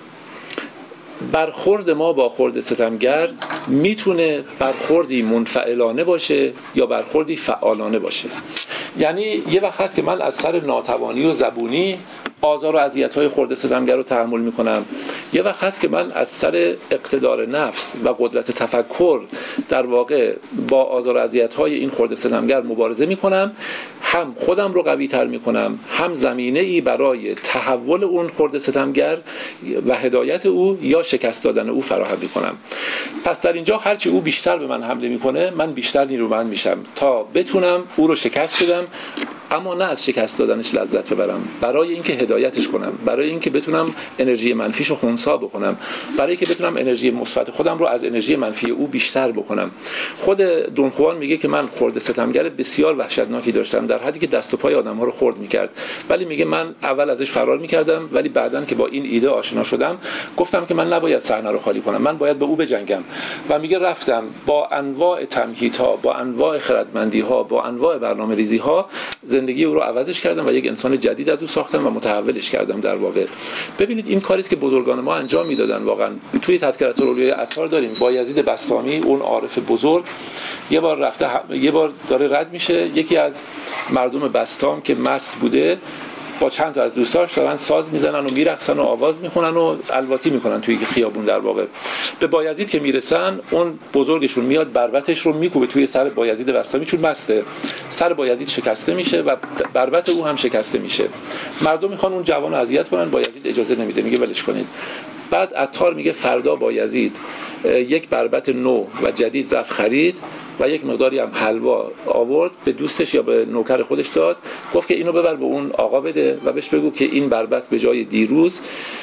برخورد ما با خرد ستمگر میتونه برخوردی منفعلانه باشه یا برخوردی فعالانه باشه. یعنی یه وقت هست که من از سر ناتوانی و زبونی آزار و اذیت‌های خرد ستمگر رو تحمل میکنم، یه وقت هست که من از سر اقتدار نفس و قدرت تفکر در واقع با آزار و اذیت‌های این خرد ستمگر مبارزه میکنم، هم خودم رو قوی تر میکنم، هم زمینه ای برای تحول اون خرد ستمگر و هدایت او یا شکست دادن او فراهم میکنم. پس در اینجا هرچی او بیشتر به من حمله میکنه من بیشتر نیرومند میشم تا بتونم او رو شکست بدم، اما نه از شکست دادنش لذت ببرم، برای اینکه هدایتش کنم، برای اینکه بتونم انرژی منفیشو خنثی بکنم، برای اینکه بتونم انرژی مثبت خودم رو از انرژی منفی او بیشتر بکنم. خود دون خوان میگه که من خرد ستمگر بسیار وحشتناکی داشتم، در حدی که دست و پای آدم‌ها رو خرد می‌کرد، ولی میگه من اول ازش فرار می‌کردم، ولی بعداً که با این ایده آشنا شدم گفتم که من نباید صحنه رو خالی کنم، من باید به او بجنگم. و میگه رفتم با انواع تمهیدها، با انواع خردمندی‌ها، با انواع برنامه‌ریزی‌ها زندگی او رو عوضش کردم و یک انسان جدید از او ساختم و متحولش کردم. در واقع ببینید این کاری است که بزرگان ما انجام میدادن. واقعا توی تذکرات الاولیاء عطار داریم بایزید بسطامی، اون عارف بزرگ، یه بار رفته یه بار داره رد میشه، یکی از مردم بسطام که مست بوده با چند تا از دوستاش دارن ساز میزنن و میرقصن و آواز میخونن و الواتی میکنن توی خیابون. در واقع به بایزید که میرسن اون بزرگشون میاد بربطش رو میکوبه توی سر بایزید بسطامی، چون مسته، سر بایزید شکسته میشه و بربط او هم شکسته میشه. مردم میخوان اون جوانو اذیت کنن، بایزید اجازه نمیده، میگه ولش کنید. بعد عطار میگه فردا بایزید یک بربط نو و جدید رفت خرید و یک مقداری هم حلوا آورد به دوستش یا به نوکر خودش داد، گفت که اینو ببر به اون آقا بده و بهش بگو که این بربط به جای دیروز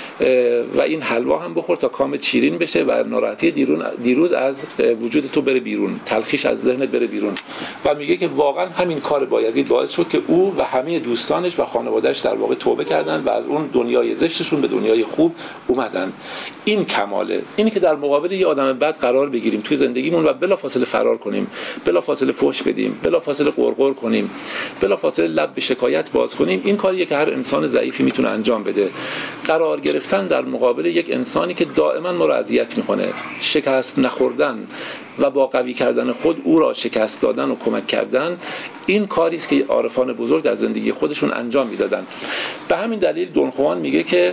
و این حلوا هم بخور تا کامت شیرین بشه و ناراحتی دیروز از وجود تو بره بیرون، تلخیش از ذهنت بره بیرون. و میگه که واقعا همین کار بایزید باعث شد که او و همه دوستانش و خانواده‌اش در واقع توبه کردن و از اون دنیای زشتشون به دنیای خوب اومدن. این کماله، اینی که در مقابل یه آدم بد قرار بگیریم توی زندگیمون و بلافاصله فرار کنیم، بلافاصله فحش بدیم، بلافاصله قرقر کنیم، بلافاصله لب به شکایت باز کنیم، این کاریه که هر انسان ضعیفی میتونه انجام بده. قرار گرفتن در مقابل یک انسانی که دائما ما رو اذیت میکنه، شکست نخوردن و با قوی کردن خود او را شکست دادن و کمک کردن، این کاری است که عارفان بزرگ در زندگی خودشون انجام میدادن. به همین دلیل دون خوان میگه که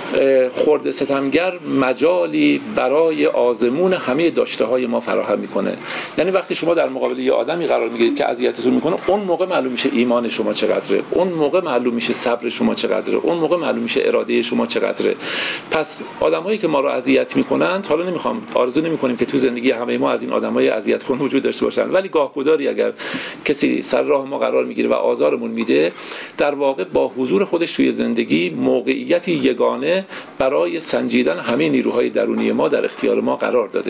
خرد ستمگر مجالی برای آزمون همه داشته های ما فراهم میکنه. یعنی وقتی شما در مقابل یه آدمی قرار میگیرید که اذیتتون میکنه، اون موقع معلوم میشه ایمان شما چقدره، اون موقع معلوم میشه صبر شما چقدره، اون موقع معلوم میشه اراده شما چقدره. پس آدمایی که ما رو اذیت میکنند، حالا نمیخوام آرزو نمیکنیم که تو زندگی همه ما از این آدمای اذیت کن وجود داشته باشن، ولی گاهگداری اگر کسی سر راه ما قرار میگیره و آزارمون میده، در واقع با حضور خودش توی زندگی موقعیتی یگانه برای سنجیدن همه نیروهای درونی ما در اختیار ما قرار داده.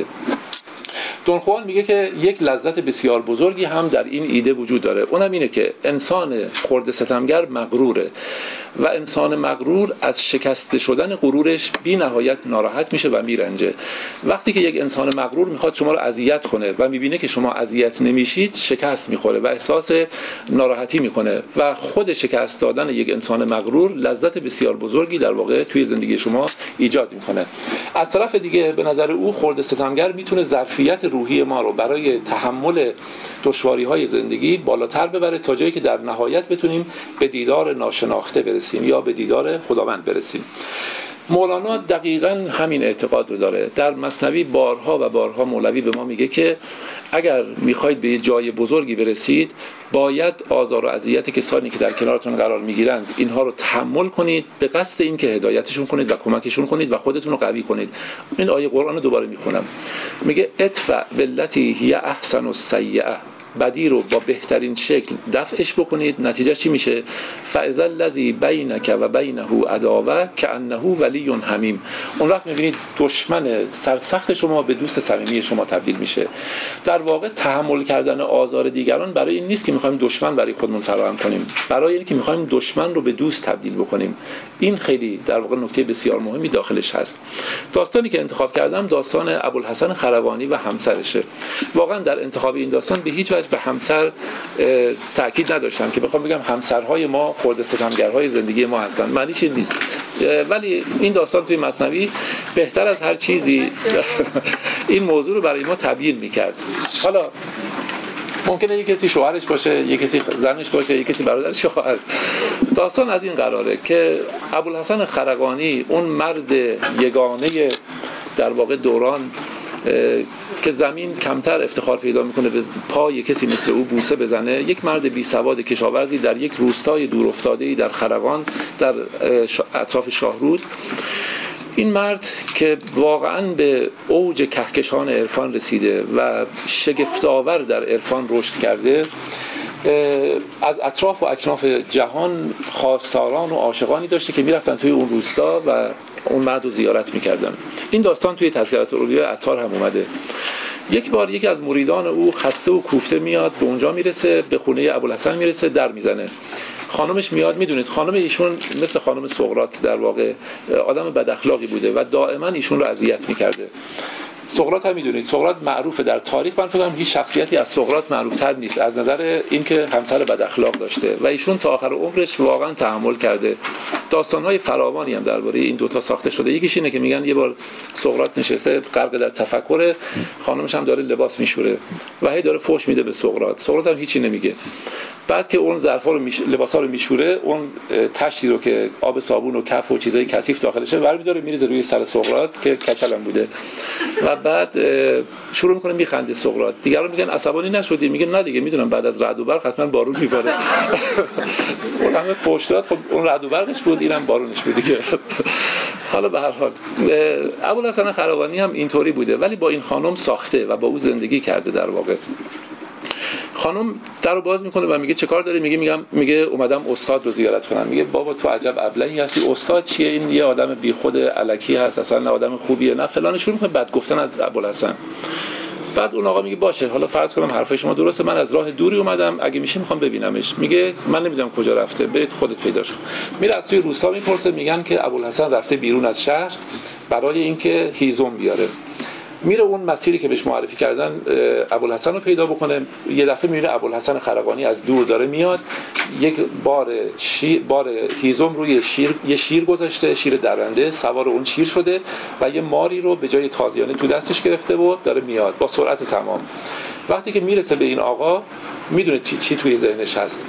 دون خوان میگه که یک لذت بسیار بزرگی هم در این ایده وجود داره، اونم اینه که انسان خرد ستمگر مغروره و انسان مغرور از شکست شدن غرورش بی نهایت ناراحت میشه و میرنجه. وقتی که یک انسان مغرور میخواد شما رو اذیت کنه و میبینه که شما اذیت نمیشید، شکست میخوره و احساس ناراحتی میکنه و خود شکست دادن یک انسان مغرور لذت بسیار بزرگی در واقع توی زندگی شما ایجاد میکنه. از طرف دیگه به نظر او خرد ستمگر میتونه ظرفیت روحی ما رو برای تحمل دشواری‌های زندگی بالاتر ببره تا جایی که در نهایت بتونیم به دیدار ناشناخته برسیم یا به دیدار خداوند برسیم. مولانا دقیقاً همین اعتقاد رو داره. در مثنوی بارها و بارها مولوی به ما میگه که اگر میخواید به جای بزرگی برسید، باید آزار و اذیت کسانی که در کنارتون قرار میگیرند اینها رو تحمل کنید به قصد اینکه هدایتشون کنید و کمکشون کنید و خودتون رو قوی کنید. این آیه قرآن رو دوباره میخونم، میگه ادفع بالتی هی احسن السیئه بدی رو با بهترین شکل دفعش بکنید، نتیجه چی میشه؟ فاذا الذی بینک و بینه عداوه کانه ولی حمیم. اون وقت میبینید دشمن سرسخت شما به دوست صمیمی شما تبدیل میشه. در واقع تحمل کردن آزار دیگران برای این نیست که میخوایم دشمن برای خودمون فراهم کنیم، برای اینکه میخوایم دشمن رو به دوست تبدیل بکنیم. این خیلی در واقع نکته بسیار مهمی داخلش هست. داستانی که انتخاب کردم داستان ابوالحسن خروانی و همسرشه. واقعا در انتخاب این داستان به هیچ وجه به همسر تاکید نداشتم که بخوام بگم همسرهای ما خرد ستمگرهای زندگی ما هستن، معنیش این نیست. ولی این داستان توی مثنوی بهتر از هر چیزی این موضوع رو برای ما تبیین میکرد. حالا ممکنه یک کسی شوهرش باشه، یک کسی زنش باشه، یک کسی برادر شوهر. داستان از این قراره که ابوالحسن خرقانی، اون مرد یگانه در واقع دوران که زمین کمتر افتخار پیدا میکنه به پای کسی مثل او بوسه بزنه، یک مرد بی سواد کشاورزی در یک روستای دور افتاده‌ای در خرقان در اطراف شاهرود، این مرد که واقعاً به اوج کهکشان عرفان رسیده و شگفت‌آور در عرفان رشد کرده، از اطراف و اکناف جهان خواستاران و عاشقانی داشته که میرفتن توی اون روستا و اون مرد رو زیارت میکردن. این داستان توی تذکرة الاولیاء عطار هم اومده. یک بار یکی از مریدان او خسته و کوفته میاد به اونجا میرسه، به خونه ابوالحسن میرسه، در میزنه. خانمش میاد، میدونید خانم ایشون مثل خانم سقراط در واقع آدم بد اخلاقی بوده و دائما ایشون رو اذیت میکرده. سقراط هم میدونید سقراط معروفه در تاریخ، من فکر کنم هیچ شخصیتی از سقراط معروفتر نیست از نظر اینکه همسر بد اخلاق داشته و ایشون تا آخر عمرش واقعا تحمل کرده. داستان‌های فراوانی هم درباره این دوتا ساخته شده. یکیش اینه که میگن یه بار سقراط نشسته غرق در تفکر، خانمش هم داره لباس میشوره و هی داره فحش میده به سقراط. سقراط هم هیچی نمیگه. بعد که اون ظرفا رو میش... لباسا رو میشوره، اون تشتی رو که آب صابون و کف و چیزای کثیف داخلشه برمی‌داره میریزه روی سر سقراط که کچلم بوده و بعد شروع میکنه میخنده سقراط. دیگران میگن عصبانی نشدی؟ میگه نه دیگه میدونم بعد از رعد و برق حتما بارون میباره. اون همه فحش داد، خب اون رعد و برقش بود، اینم بارونش بود دیگه. حالا به هر حال ابوالحسن خروانی هم اینطوری بوده ولی با این خانم ساخته و با او زندگی کرده. در واقع خانم درو باز میکنه و میگه چه کار داری؟ میگه میگم میگه اومدم استاد رو زیارت کنم. میگه بابا تو عجب ابلهی هستی، استاد چیه؟ این یه آدم بیخود الکی هست، اصلا آدم خوبیه، نه فلان. شروع میکنه بد گفتن از ابوالحسن. بعد اون آقا میگه باشه حالا فرض کنم حرفای شما درسته، من از راه دوری اومدم، اگه میشه میخوام ببینمش. میگه من نمیدونم کجا رفته، برید خودت پیداش کن. میره از توی روستا میپرسه، میگن که ابوالحسن رفته بیرون از شهر برای اینکه هیزم بیاره. میره اون مسیری که بهش معرفی کردن ابوالحسن رو پیدا بکنه. یه دفعه میبینه ابوالحسن خرقانی از دور داره میاد، یک بار شیر بار هیزم روی شیر یه شیر گذاشته، شیر درنده، سوار اون شیر شده و یه ماری رو به جای تازیانه تو دستش گرفته و داره میاد با سرعت تمام. وقتی که میرسه به این آقا میدونه چی, چی توی ذهنش هست.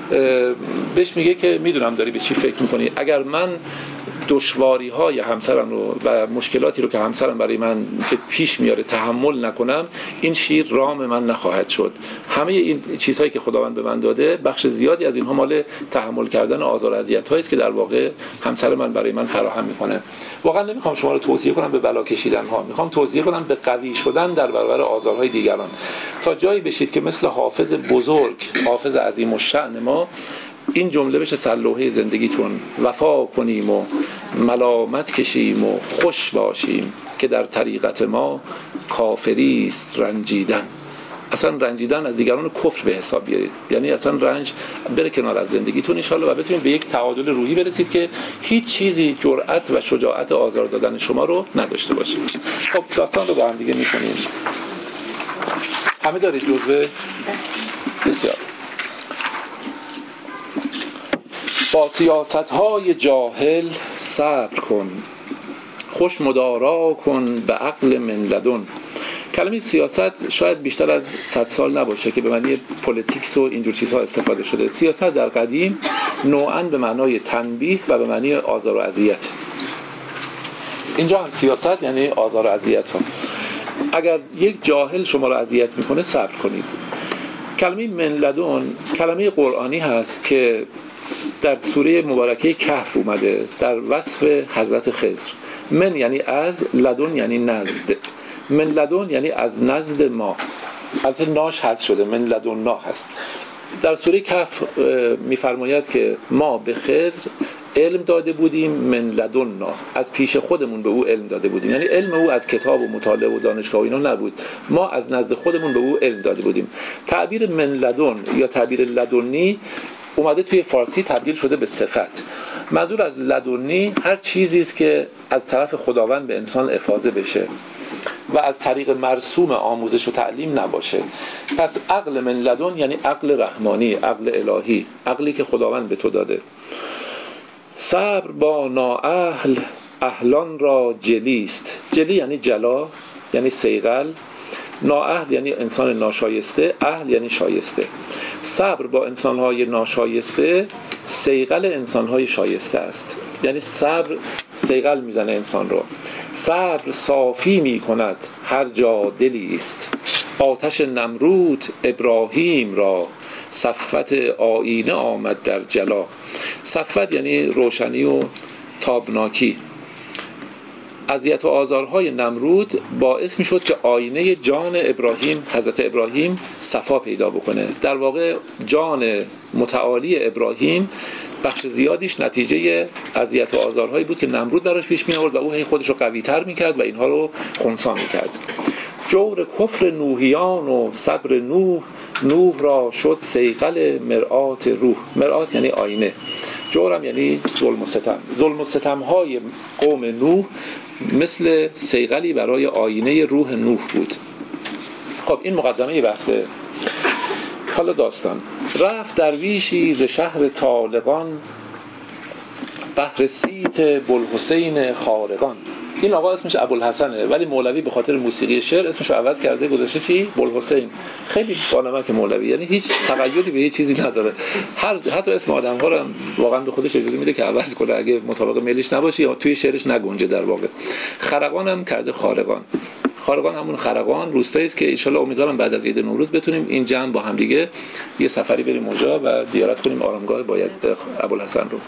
بهش میگه که میدونم داری به چی فکر میکنی، اگر من دشواری های همسرم رو و مشکلاتی رو که همسرم برای من پیش میاره تحمل نکنم، این شیر رام من نخواهد شد. همه این چیزهایی که خداوند به من داده، بخش زیادی از اینها مال تحمل کردن آزار و اذیت هایی است که در واقع همسر من برای من فراهم میکنه. واقعا نمیخوام شما رو توصیه کنم به بلا کشیدن ها، میخوام توصیه کنم به قوی شدن در برابر آزارهای دیگران، تا جایی بشید که مثل حافظ بزرگ، حافظ عظیم الشأن ما، این جمله بشه سرلوحه زندگیتون: وفا کنیم و ملامت کشیم و خوش باشیم که در طریقت ما کافری است رنجیدن. اصلا رنجیدن از دیگران کفر به حساب بیارید، یعنی اصلا رنج بره کنار از زندگیتون انشالله و بتونید به یک تعادل روحی برسید که هیچ چیزی جرأت و شجاعت آزار دادن شما رو نداشته باشه. خب داستان رو با هم دیگه می‌خونیم. همه دارید جزوه؟ بسیار. با سیاست‌های جاهل صبر کن، خوش مدارا کن به عقل من لدن. کلمه سیاست شاید بیشتر از صد سال نباشه که به معنی پلیتیکس و اینجور چیزها استفاده شده. سیاست در قدیم نوعاً به معنای تنبیه و به معنی آزار و اذیت. اینجا هم سیاست یعنی آزار و اذیت ها. اگر یک جاهل شما را اذیت میکنه صبر کنید. کلمه من لدن کلمه قرآنی هست که در سوره مبارکه کهف اومده در وصف حضرت خضر. من یعنی از، لدن یعنی نزد. من لدن یعنی از نزد ما. البته ناش حذف شده، من لدنا هست. در سوره کهف میفرماید که ما به خضر علم داده بودیم من لدنا، از پیش خودمون به او علم داده بودیم، یعنی علم او از کتاب و مطالعه و دانشگاه و اینا نبود، ما از نزد خودمون به او علم داده بودیم. تعبیر من لدن یا تعبیر لدنی اومده توی فارسی تبدیل شده به صفت. منظور از لدنی هر چیزی است که از طرف خداوند به انسان افاضه بشه و از طریق مرسوم آموزش و تعلیم نباشه. پس عقل من لدن یعنی عقل رحمانی، عقل الهی، عقلی که خداوند به تو داده. صبر با نااهل اهلان را جلیست. جلی یعنی جلا، یعنی صیقل. نااهل یعنی انسان ناشایسته، اهل یعنی شایسته. صبر با انسانهای ناشایسته صیقل انسانهای شایسته است، یعنی صبر صیقل میزنه انسان رو. صبر صافی میکند هر جا دلی است، آتش نمرود ابراهیم را صفت آینه آمد در جلا. صفت یعنی روشنی و تابناکی. اذیت و آزارهای نمرود باعث می شد که آینه جان ابراهیم، حضرت ابراهیم صفا پیدا بکنه. در واقع جان متعالی ابراهیم بخش زیادیش نتیجه اذیت و آزارهایی بود که نمرود براش پیش می آورد و او هی خودش رو قوی تر می کرد و اینها رو خنثی می کرد. جور کفر نوحیان و صبر نوح، نوح را شد صیقل مرآت روح. مرآت یعنی آینه، جورم یعنی ظلم و ستم. ظلم و ستم های قوم نوح مثل صیقلی برای آینه روح نوح بود. خب این مقدمه بحثه. حالا داستان. رفت درویشی ز شهر طالقان، بهر صیت بوالحسین خارقان. این آقا اسمش ابوالحسنه ولی مولوی به خاطر موسیقی شعر اسمش رو عوض کرده، گذاشته چی؟ بوالحسین. خیلی بانمک مولوی، یعنی هیچ تقیدی به هیچ چیزی نداره. هر حتی اسم آدم ها رو هم واقعا به خودش اجازه میده که عوض کنه اگه مطابق میلش نباشه یا توی شعرش نگنجه. در واقع خرقان هم کرده خارقان. خارقان همون خرقان روستایی است که ان شاءالله امیدوارم بعد از عید نوروز بتونیم این جمع با هم دیگه یه سفری بریم اونجا و زیارت کنیم آرامگاه باید ابوالحسن رو.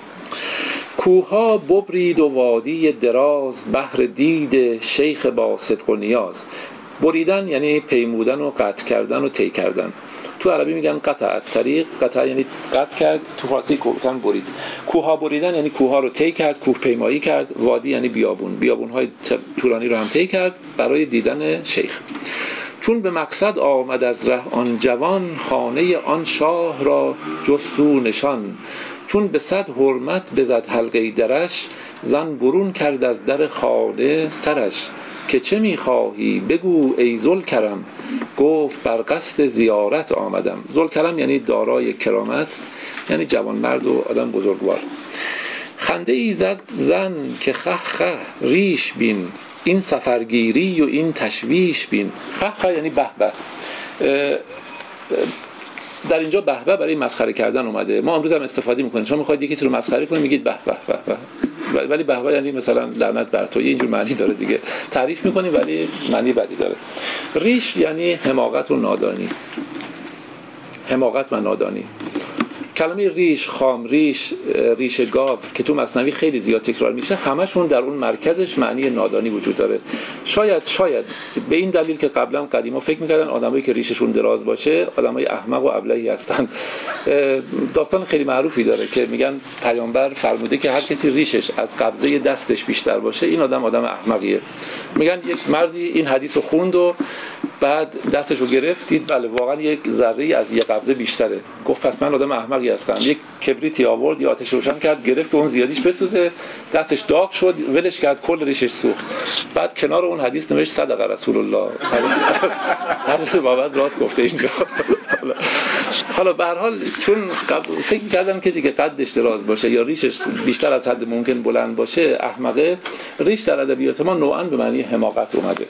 کوها ببرید و وادی دراز، بهر دید شیخ با صدق و نیاز. بریدن یعنی پیمودن و قطع کردن و طی کردن. تو عربی میگن قطع الطریق، قطع یعنی قطع کرد، تو فارسی گفتن برید. کوها بریدن یعنی کوها رو طی کرد، کوه پیمایی کرد. وادی یعنی بیابون، بیابون‌های طولانی رو هم طی کرد برای دیدن شیخ. چون به مقصد آمد از ره آن جوان، خانه آن شاه را جستو نشان. چون به صد حرمت بزد حلقه درش، زن برون کرد از در خانه سرش. که چه میخواهی بگو ای ذوالکرم، گفت بر قصد زیارت آمدم. ذوالکرم یعنی دارای کرامت، یعنی جوانمرد و آدم بزرگوار. خنده ای زد زن که خه خه ریش بین، این سفرگیری و این تشویش بین. خه خه یعنی به به. در اینجا به به برای مسخره کردن اومده. ما امروز هم استفاده میکنیم. شما میخواید یکی رو مسخره کنید میگید به به به به، ولی به به یعنی مثلا لعنت بر تو، اینجور معنی داره دیگه. تعریف میکنیم ولی معنی بدی داره. ریش یعنی حماقت و نادانی. حماقت و نادانی. کلمه ریش، خام ریش، ریش گاو که تو مثنوی خیلی زیاد تکرار میشه، همشون در اون مرکزش معنی نادانی وجود داره. شاید شاید به این دلیل که قبلا قدیما فکر میکردن آدمایی که ریششون دراز باشه آدمای احمق و ابلهی هستن. داستان خیلی معروفی داره که میگن پیامبر فرموده که هر کسی ریشش از قبضه دستش بیشتر باشه این آدم آدم احمقیه. میگن یک مردی این حدیث رو خوند و بعد دستش رو گرفت، دید بله واقعا یک ذره از یک قبضه بیشتره. گفت پس من آدم احمقی هستم. یک کبریتی آورد، یا آتش روشن کرد، گرفت که اون زیادیش بسوزه، دستش داغ شد، ولش کرد، کل ریشش سوخت. بعد کنار اون حدیث نوشت صدق رسول الله. حضرت بابت راست گفته اینجا. حالا به هر حال چون فکر می‌کردن کسی که قدش دراز باشه یا ریشش بیشتر از حد ممکن بلند باشه احمقه. ریش در ادبیات ما نوعاً به معنی حماقت اومده.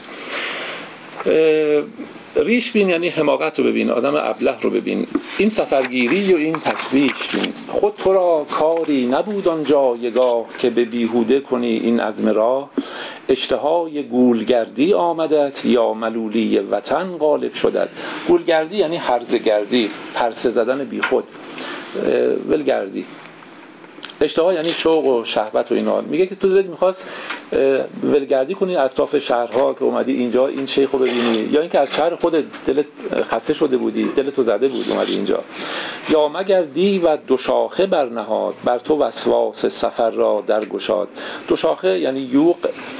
ریش بین یعنی حماقت رو ببین، آدم ابله رو ببین. این سفرگیری و این تشویش بین. خود تو را کاری نبود آن جایگاه، که به بیهوده کنی این عزم را. اشتهای گولگردی آمدت، یا ملولی وطن غالب شدت. گولگردی یعنی هرزگردی، پرسه زدن بی خود، ولگردی. اشتها یعنی شوق و شهوت و اینا. میگه که تو دلت میخواست ولگردی کنی اطراف شهرها که اومدی اینجا این شیخ رو ببینی، یا اینکه از شهر خودت دلت خسته شده بودی، دلت تو زده بود اومدی اینجا. یا مگر دی و دو شاخه برنهاد، بر تو وسواس سفر را در گشاد. دو شاخه یعنی یوغ،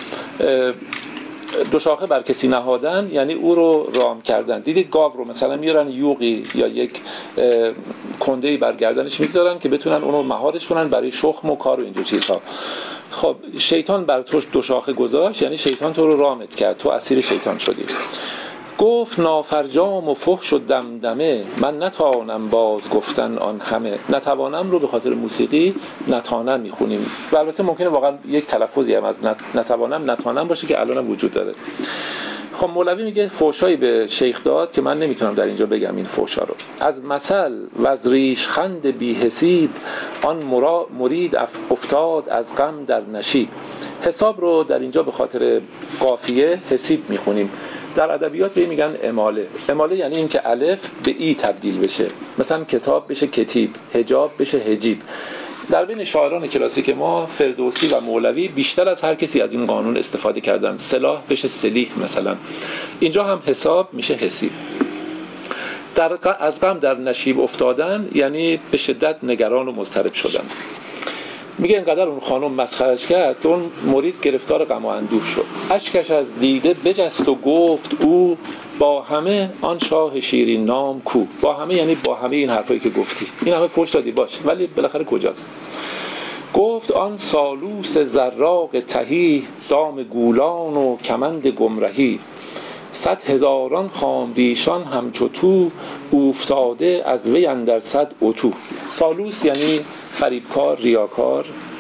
دو شاخه بر کسی نهادن یعنی او رو رام کردن. دیدید گاو رو مثلا میارن یوغی یا یک کنده‌ای بر گردنش میذارن که بتونن اونو مهارش کنن برای شخم و کار و اینجور چیزها. خب شیطان بر تو دو شاخه گذاشت یعنی شیطان تو رو رامت کرد، تو اسیر شیطان شدی. گفت نافرجام و فحش و دمدمه، من نتوانم باز گفتن آن همه. نتوانم رو به خاطر موسیقی نتانم میخونیم و البته ممکنه واقعا یک تلفظی هم از نتوانم نتانم باشه که الان هم وجود داره. خب مولوی میگه فحشایی به شیخ داد که من نمیتونم در اینجا بگم این فحشا رو. از مثل و از ریش خند بی حسیب، آن مرید افتاد از غم در نشیب. حساب رو در اینجا به خاطر قافیه حسیب میخونیم. در ادبیات به میگن اماله. اماله یعنی این که الف به ای تبدیل بشه، مثلا کتاب بشه کتیب، حجاب بشه حجیب. در بین شاعران کلاسیک ما فردوسی و مولوی بیشتر از هر کسی از این قانون استفاده کردن. سلاح بشه سلیح مثلا. اینجا هم حساب میشه حسیب. در از غم در نشیب افتادن یعنی به شدت نگران و مضطرب شدن. میگه اینقدر اون خانم مسخرش کرد که اون مرید گرفتار غم و اندوه شد. اشکش از دیده بجست و گفت او، با همه آن شاه شیرین نام کو. با همه یعنی با همه این حرفایی که گفتی، این همه فحش دادی باشه ولی بالاخره کجاست؟ گفت آن سالوس زراق تهی، دام گولان و کمند گمرهی. صد هزاران خامریشان همچو تو، افتاده از وی اندر صد اتو. سالوس یعنی فریبکار، ریاکار.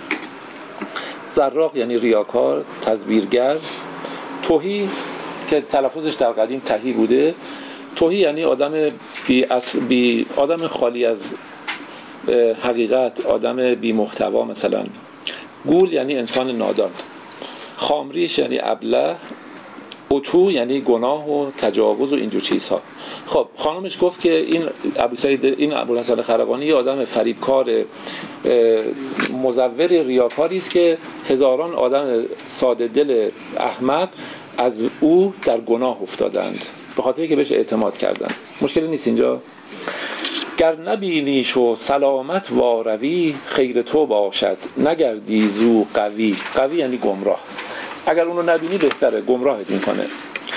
زراق یعنی ریاکار، تزویرگر. توهی که تلفظش در قدیم تهی بوده. توهی یعنی آدم بی, اص... بی آدم خالی از حقیقت، آدم بی محتوا مثلا. گول یعنی انسان نادان. خامریش یعنی ابله. اتو یعنی گناه و تجاوز و اینجور چیزها. خب خانمش گفت که این ابو سعید، این ابوالحسن خرقانی آدم فریبکار مزور ریاکاری است که هزاران آدم ساده دل احمق از او در گناه افتادند به خاطری که بهش اعتماد کردند. مشکلی نیست اینجا. گر نبینیش و سلامت واروی، خیر تو باشد نگردی زو قوی. قوی یعنی گمراه. اگر اونو نبینی بهتره، گمراهت میکنه.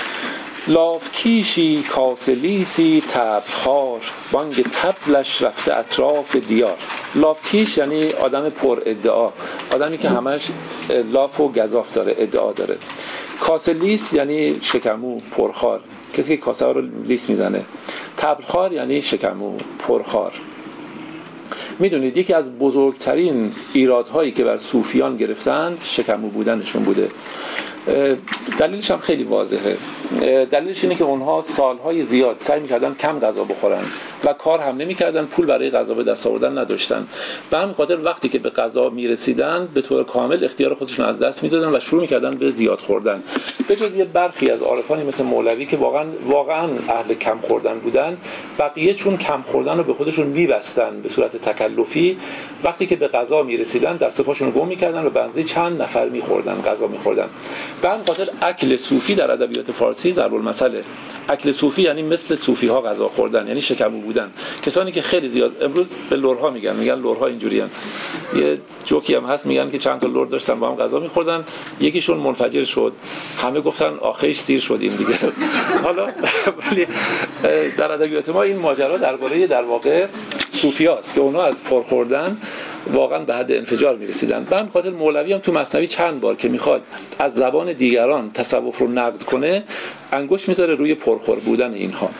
لافکیشی کاسلیسی تبخار، بانگ تبلش رفته اطراف دیار. لافکیش یعنی آدم پر ادعا، آدمی که همش لاف و گزاف داره، ادعا داره. کاسلیس یعنی شکمو، پرخار، کسی که کاسه ها رو لیس میزنه. تبخار یعنی شکمو، پرخار. میدونید یکی از بزرگترین ایرادهایی که بر صوفیان گرفتن شکمو بودنشون بوده. دلیلش هم خیلی واضحه. دلیلش اینه که اونها سالهای زیاد سعی میکردن کم غذا بخورن و کار هم نمیکردن، پول برای غذا به دست آوردن نداشتن. به همین خاطر وقتی که به غذا میرسیدن به طور کامل اختیار خودشون از دست میدادن و شروع میکردن به زیاد خوردن. به جز یه برخی از عارفانی مثل مولوی که واقعا واقعا اهل کم خوردن بودن، بقیه چون کم خوردن رو به خودشون میبستن به صورت تکلفی، وقتی که به غذا میرسیدن دست و پاشون رو گم میکردن و به اندازه چند نفر میخوردن، غذا میخوردن. به همین خاطر اکل صوفی در ادبیات فارسی ضرب المثله. اکل صوفی یعنی مثل صوفی ها غذا خوردن، یعنی شکمو بودن. کسانی که خیلی زیاد امروز به لرها میگن، میگن لرها اینجوریان. یه جوکی هم هست میگن که چند تا لر داشتن با هم غذا میخوردن، یکیشون منفجر شد، همه گفتن آخرش سیر شدیم دیگه. حالا ولی در ادبیات ما این ماجرا درباره در واقع صوفیاست که اونا از پر خوردن واقعا به حد انفجار میرسیدن. به همین خاطر مولوی هم تو مثنوی چند بار که میخواد از زبان دیگران تصوف رو نقد کنه انگشت میذاره روی پرخور بودن اینها.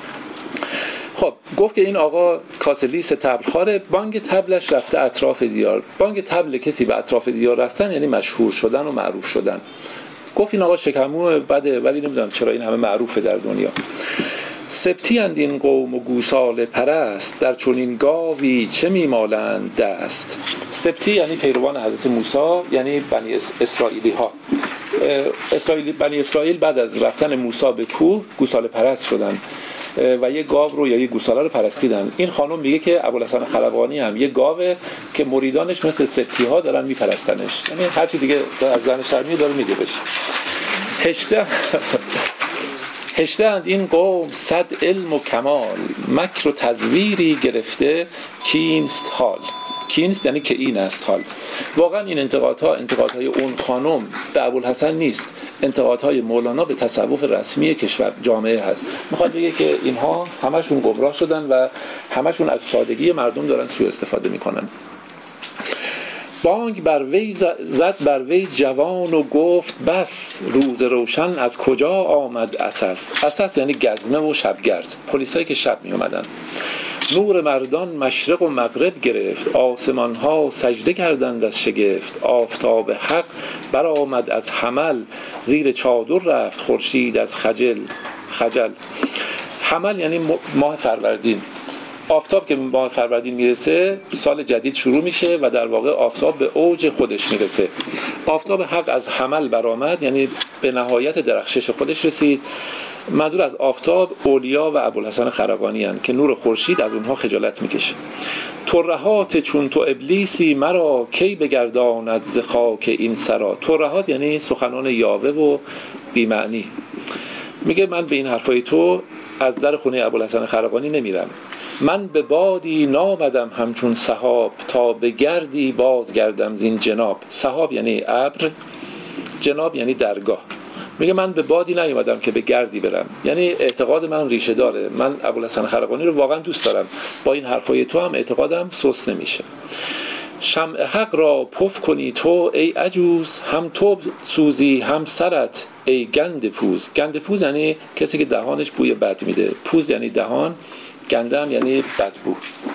خب گفت که این آقا کاسلیس تبلخاره، بانگ تبلش رفته اطراف دیار. بانگ تبل کسی به اطراف دیار رفتن یعنی مشهور شدن و معروف شدن. گفت این آقا شکمو بده ولی نمیدونم چرا این همه معروفه در دنیا. سبتی اند این قوم و گوساله پرست، در چنین گاوی چه میمالند دست. سبتی یعنی پیروان حضرت موسی، یعنی بنی اسرائیلی ها. اسرائیلی بنی اسرائیل بعد از رفتن موسی به کوه گوساله پرست شدن و یه گاو رو یا یه گوساله رو پرستیدن. این خانم میگه که ابوالحسن خلقانی هم یه گاوه که مریدانش مثل سبطی‌ها دارن میپرستنش، یعنی هر چی دیگه از زن شرمی داره میگه بشه. هشته هشته‌اند این قوم صد علم و کمال، مکر و تزویری گرفته کینست حال. کینست یعنی که این است حال. واقعا این انتقادها انتقادهای اون خانم به ابوالحسن نیست، انتقادهای مولانا به تصوف رسمی کشور جامعه هست. میخواد بگه که اینها همشون گمراه شدن و همشون از سادگی مردم دارن سوء استفاده میکنن. بانگ بر وی زد بر وی جوان و گفت بس، روز روشن از کجا آمد اساس. اساس یعنی گزمه و شبگرد، پلیسایی که شب می اومدن. نور مردان مشرق و مغرب گرفت، آسمان ها سجده کردند از شگفت. آفتاب حق برآمد از حمل، زیر چادر رفت خورشید از خجل. خجل حمل یعنی ماه فروردین. آفتاب که ماه فروردین میرسه سال جدید شروع میشه و در واقع آفتاب به اوج خودش میرسه. آفتاب حق از حمل برآمد یعنی به نهایت درخشش خودش رسید. منظور از آفتاب اولیا و ابوالحسن خرقانی هستند که نور خورشید از اونها خجالت میکشه. ترهات چون تو ابلیسی مرا، کی بگرداند ز خاک این سرا. ترهات یعنی سخنان یاوه و بی‌معنی. میگه من به این حرفای تو از در خونه ابوالحسن خرقانی نمیرم. من به بادی نامدم همچون سحاب، تا به گردی بازگردم زین جناب. سحاب یعنی ابر، جناب یعنی درگاه. میگه من به بادی نیومدم که به گردی برم، یعنی اعتقاد من ریشه داره. من ابوالحسن خرقانی رو واقعا دوست دارم، با این حرفای تو هم اعتقادم سست نمیشه. شمع حق را پف کنی تو ای عجوز، هم تو سوزی هم سرت ای گند پوز. گند پوز یعنی کسی که دهانش بوی بد میده، پوز یعنی دهان، گنده هم یعنی بدبو.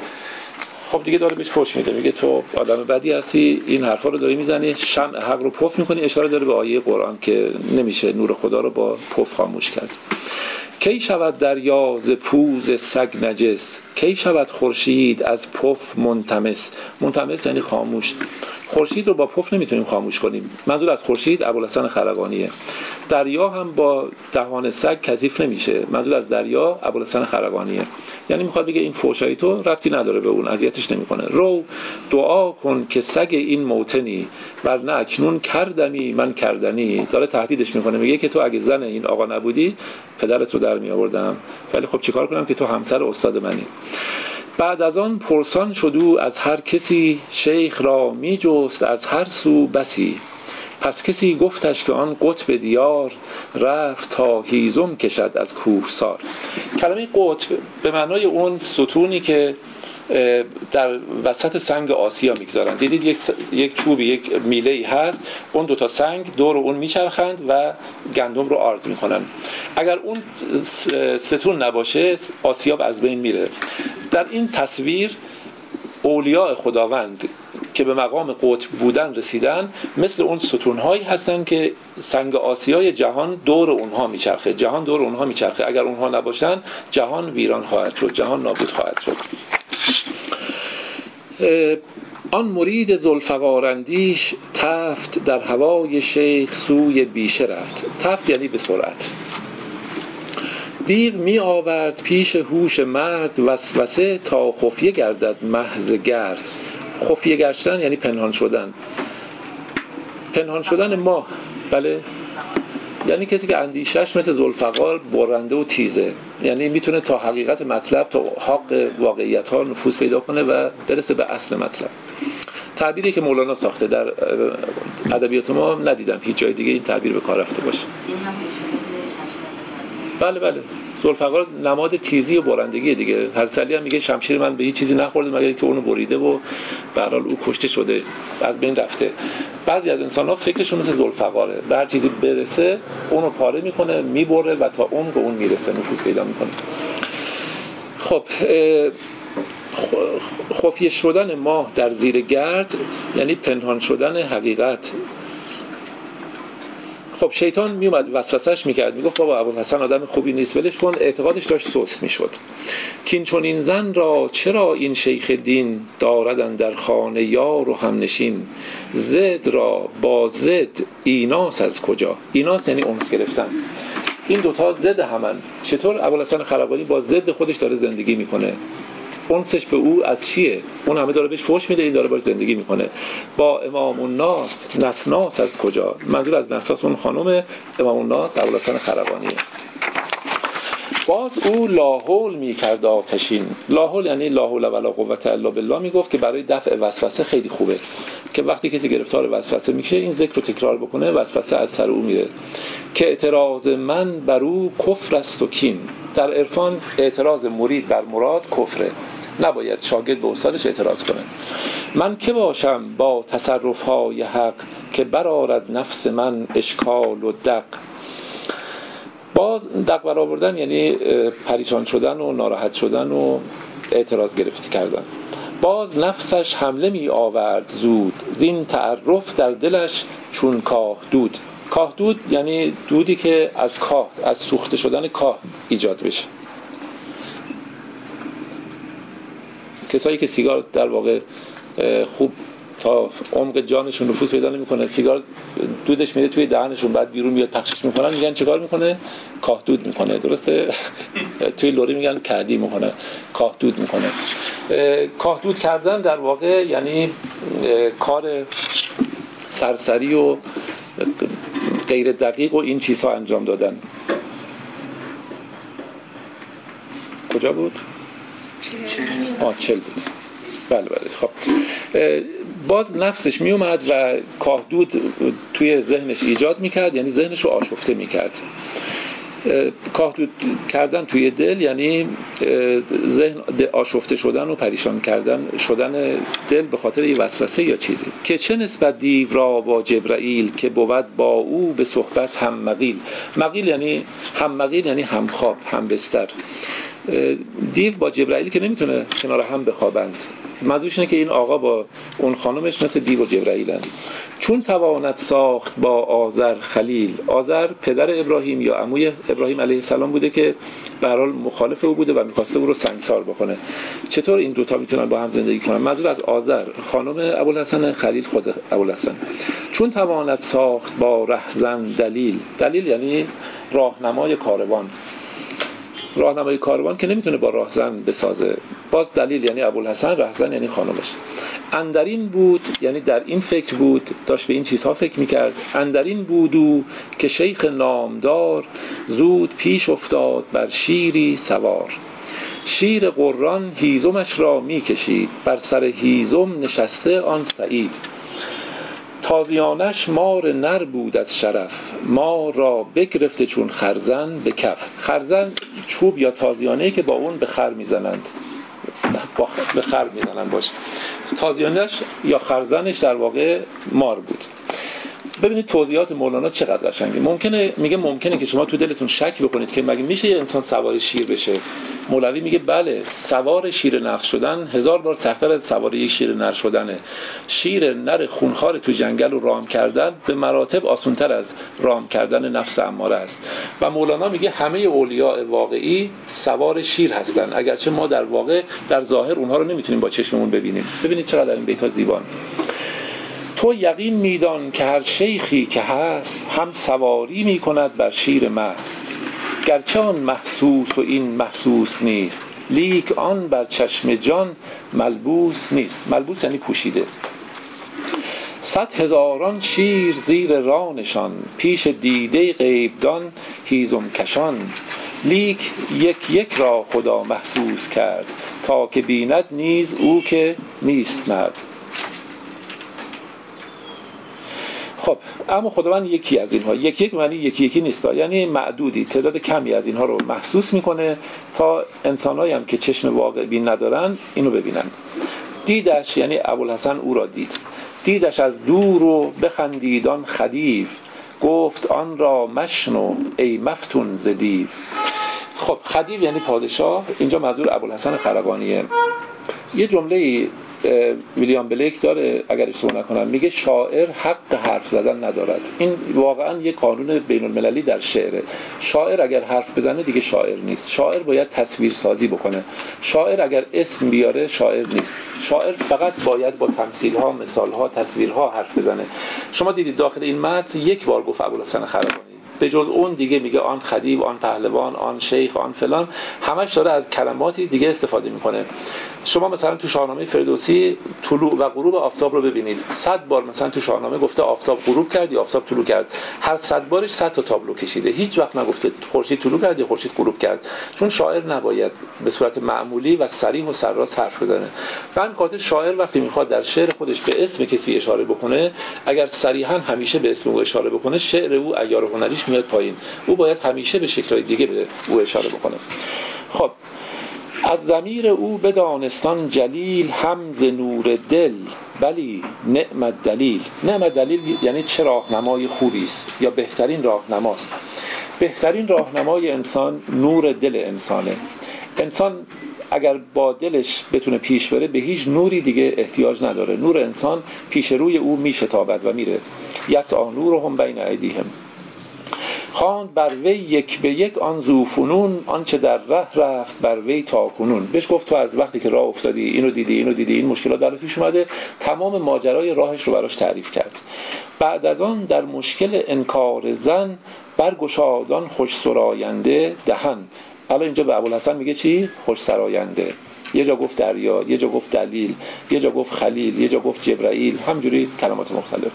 خب دیگه داره بهش فحش میده، میگه تو آدم بدی هستی، این حرفا رو داری میزنی، شمع حق رو پف میکنی. اشاره داره به آیه قرآن که نمیشه نور خدا رو با پف خاموش کرد. کی شود دریا ز پوز سگ نجس، کی شود خورشید از پف منتمس. منتمس یعنی خاموش. خورشید رو با پف نمیتونیم خاموش کنیم. منظور از خورشید ابوالحسن خرقانیه. دریا هم با دهان سگ کثیف نمیشه. منظور از دریا ابوالحسن خرقانیه. یعنی میخواد بگه این فحشای تو ربطی نداره به اون، اذیتش نمیکنه. رو دعا کن که سگ این موطنی، ورنه اکنون کردمی من کردنی. داره تهدیدش میکنه، میگه که تو اگه زن این آقا نبودی پدرت رو در می آوردم، ولی خب چیکار کنم که تو همسر استاد منی. بعد از آن پرسان شدو از هر کسی، شیخ را می جست از هر سو بسی. پس کسی گفتش که آن قطب دیار، رفت تا هیزم کشد از کوهسار. کلمه قطب به معنای اون ستونی که در وسط سنگ آسیا میگذارن. دیدید یک یک چوبی یک میله‌ای هست، اون دو تا سنگ دور اون میچرخند و گندم رو آرد میکنن. اگر اون ستون نباشه آسیاب از بین میره. در این تصویر اولیاء خداوند که به مقام قطب بودن رسیدن مثل اون ستونهایی هستن که سنگ آسیای جهان دور اونها میچرخه. جهان دور اونها میچرخه. اگر اونها نباشن جهان ویران خواهد شد، جهان نابود خواهد شد. آن مرید ذوالفقار اندیش، تفت در هوای شیخ سوی بیشه رفت. تفت یعنی به سرعت. دیو می آورد پیش هوش مرد، وسوسه تا خفیه گردد محض گرد. خفیه گشتن یعنی پنهان شدن. پنهان شدن ما، بله، یعنی کسی که اندیشش مثل ذوالفقار برنده و تیزه، یعنی میتونه تا حقیقت مطلب، تا حق واقعیت ها نفوذ پیدا کنه و برسه به اصل مطلب. تعبیری که مولانا ساخته در ادبیات ما ندیدم هیچ جای دیگه این تعبیر به کار رفته باشه. بله بله، ذوالفقار نماد تیزی و برندگی دیگه. حضرت علی هم میگه شمشیر من به هیچ چیزی نخورده مگر که اونو بریده و به هر حال او کشته شده، از بین رفته. بعضی از انسان‌ها فکرشون مثل ذوالفقاره، به هر چیزی برسه اونو پاره میکنه، میبره و تا اون به اون میرسه، نفوذ پیدا میکنه. خب خفیه شدن ماه در زیر گرد یعنی پنهان شدن حقیقت. خب شیطان میومد وسوسهش میکرد، میگفت بابا ابوالحسن آدم خوبی نیست، ولش کن. اعتقادش داشت سست میشد. کین چون این زن را چرا این شیخ دین، داردن در خانه یار و همنشین. زد را با زد ایناس از کجا. ایناس یعنی انس گرفتن. این دوتا ضد همن. چطور ابوالحسن خلبانی با ضد خودش داره زندگی میکنه؟ اونسش به او از چیه؟ اون همه داره بهش فحش میده، این داره باش زندگی میکنه. با امام الناس نسناس از کجا؟ منظور از نسناس اون خانم امام الناس ابوالحسن خلبانیه. باز او لاحول میکرد آتشین. لاحول یعنی لا حول ولا قوة الا بالله، میگفت که برای دفع وسوسه خیلی خوبه که وقتی کسی گرفتار وسوسه میشه این ذکر رو تکرار بکنه، وسوسه از سر او میره. که اعتراض من بر او کفر است و کین. در عرفان اعتراض مرید بر مراد کفره، نباید شاگرد به استادش اعتراض کنه. من که باشم با تصرفهای حق، که برآرد نفس من اشکال و دق. باز دق برآوردن یعنی پریشان شدن و ناراحت شدن و اعتراض گرفتی کردن. باز نفسش حمله می آورد زود، زین تعرف در دلش چون کاه دود. کاه دود یعنی دودی که از کاه، از سوخته شدن کاه ایجاد بشه. کسایی که سیگار در واقع خوب تا عمق جانشون نفوذ پیدا نمیکنه، سیگار دودش میره توی دهنشون، بعد بیرون میاد پخشش میکنن، میگن چیکار میکنه؟ کاه دود میکنه. درسته؟ توی لوری میگن کدی میکنه، کاه دود میکنه. کاه دود کردن در واقع یعنی کار سرسری و غیر دقیق و این چیزها انجام دادن. کجا بود؟ آه چل بود. بله بله. خب باز نفسش می اومد و کاهدود توی ذهنش ایجاد میکرد، یعنی ذهنش رو آشفته میکرد. کاهدود کردن توی دل یعنی ذهن آشفته شدن و پریشان کردن شدن دل به خاطر یه وسوسه یا چیزی. که چه نسبت دیو را با جبرائیل، که بود با او به صحبت هم مقیل. مقیل یعنی هم مقیل یعنی هم خواب، هم بستر. دیو با جبرائیل که نمیتونه کنار هم بخوابند. منظورش اینه که این آقا با اون خانمش مثل دیو و جبرائیلن. چون تواند ساخت با آذر خلیل. آذر پدر ابراهیم یا عموی ابراهیم علیه السلام بوده که به هر حال مخالف او بوده و می‌خواسته او رو سنگسار بکنه. چطور این دوتا میتونن با هم زندگی کنن؟ منظور از آذر خانم ابوالحسن، خلیل خود ابوالحسن. چون تواند ساخت با رهزن دلیل. دلیل یعنی راهنمای کاروان. راهنمای کاروان که نمیتونه با راهزن بسازه. باز دلیل یعنی ابوالحسن، راهزن یعنی خانمش. اندرین بود یعنی در این فکر بود، داشت به این چیزها فکر میکرد. اندرین بودو که شیخ نامدار، زود پیش افتاد بر شیری سوار. شیر قران هیزمش را میکشید، بر سر هیزم نشسته آن سعید. تازیانش مار نر بود از شرف، ما را بگرفته چون خرزن به کف. خرزن چوب یا تازیانه‌ای که با اون به خر میزنند، با به خر میزنند باشه. تازیانش یا خرزنش در واقع مار بود. ببینید توضیحات مولانا چقدر قشنگه. ممکنه میگه ممکنه که شما تو دلتون شک بکنید که مگه میشه یه انسان سوار شیر بشه؟ مولوی میگه بله، سوار شیر نفس شدن هزار بار سخت‌تر از سوار یک شیر نر شدنه. شیر نر خونخوار تو جنگل رو رام کردن به مراتب آسان‌تر از رام کردن نفس اماره است. و مولانا میگه همه اولیاء واقعی سوار شیر هستن، اگرچه ما در واقع در ظاهر اونها رو نمیتونیم با چشممون ببینیم. ببینید چقدر این بیت‌ها زیبان. تو یقین میدان که هر شیخی که هست، هم سواری میکند بر شیر مست. گرچه آن محسوس و این محسوس نیست، لیک آن بر چشم جان ملبوس نیست. ملبوس یعنی پوشیده. صد هزاران شیر زیر رانشان، پیش دیده غیبدان هیزم کشان. لیک یک یک را خدا محسوس کرد، تا که بیند نیز او که نیست مرد. خب اما خداوند یکی از اینها، یک یک معنی یکی یکی نیست، یعنی معدودی، تعداد کمی از اینها رو محسوس میکنه تا انسانایی هم که چشم واقع بین ندارن اینو ببینن. دیدش یعنی ابوالحسن او را دید. دیدش از دور و بخندیدان خدیو، گفت آن را مشنو ای مفتون ز دیو. خب خدیو یعنی پادشاه، اینجا منظور ابوالحسن خلبانیه. یه جمله ویلیام بلیک داره اگر اشتباه نکنم، میگه شاعر حق حرف زدن ندارد. این واقعا یه قانون بین المللی در شعره. شاعر اگر حرف بزنه دیگه شاعر نیست. شاعر باید تصویر سازی بکنه. شاعر اگر اسم بیاره شاعر نیست. شاعر فقط باید با تمثیل ها، مثال ها، تصویر ها حرف بزنه. شما دیدید داخل این متن یک بار گفت ابوالحسن خلبانی، به جز اون دیگه میگه آن خدیو، آن پهلوان، آن شیخ، آن فلان، همش داره از کلماتی دیگه استفاده میکنه. شما مثلا تو شاهنامه فردوسی طلوع و غروب آفتاب رو ببینید، صد بار مثلا تو شاهنامه گفته آفتاب غروب کرد یا آفتاب طلوع کرد، هر صد بارش صد تا تابلو کشیده، هیچ وقت نگفته خورشید طلوع کرد یا خورشید غروب کرد، چون شاعر نباید به صورت معمولی و صریح و سرراست حرف بزنه. و همین خاطر شاعر وقتی میخواد در شعر خودش به اسم کسی اشاره بکنه، اگر صریحا همیشه به اسم او اشاره بکنه، شعر او عیار هنریش میاد پایین، او باید همیشه به شکل‌های دیگه به او اشاره بکنه. خب از ضمیر او بدانستان جلیل، هم ز نور دل ولی نعم دلیل. نعم دلیل یعنی چه راهنمای خوبی است یا بهترین راهنماست. بهترین راهنمای انسان نور دل انسانه. انسان اگر با دلش بتونه پیش بره، به هیچ نوری دیگه احتیاج نداره. نور انسان پیش روی او میشتابد و میره. یسعی نورهم بین ایدیهم. خواند بر وی یک به یک آن ذوفنون، آنچه در ره رفت بر وی تا کنون. بهش گفت تو از وقتی که راه افتادی اینو دیدی اینو دیدی، این مشکلات برات پیش اومده، تمام ماجرای راهش رو براش تعریف کرد. بعد از آن در مشکل انکار زن، برگشادان خوش سراینده دهن. الان اینجا به ابوالحسن میگه چی؟ خوش سراینده. یه جا گفت دریا، یه جا گفت دلیل، یه جا گفت خلیل، یه جا گفت جبرائیل، همجوری کلمات مختلف.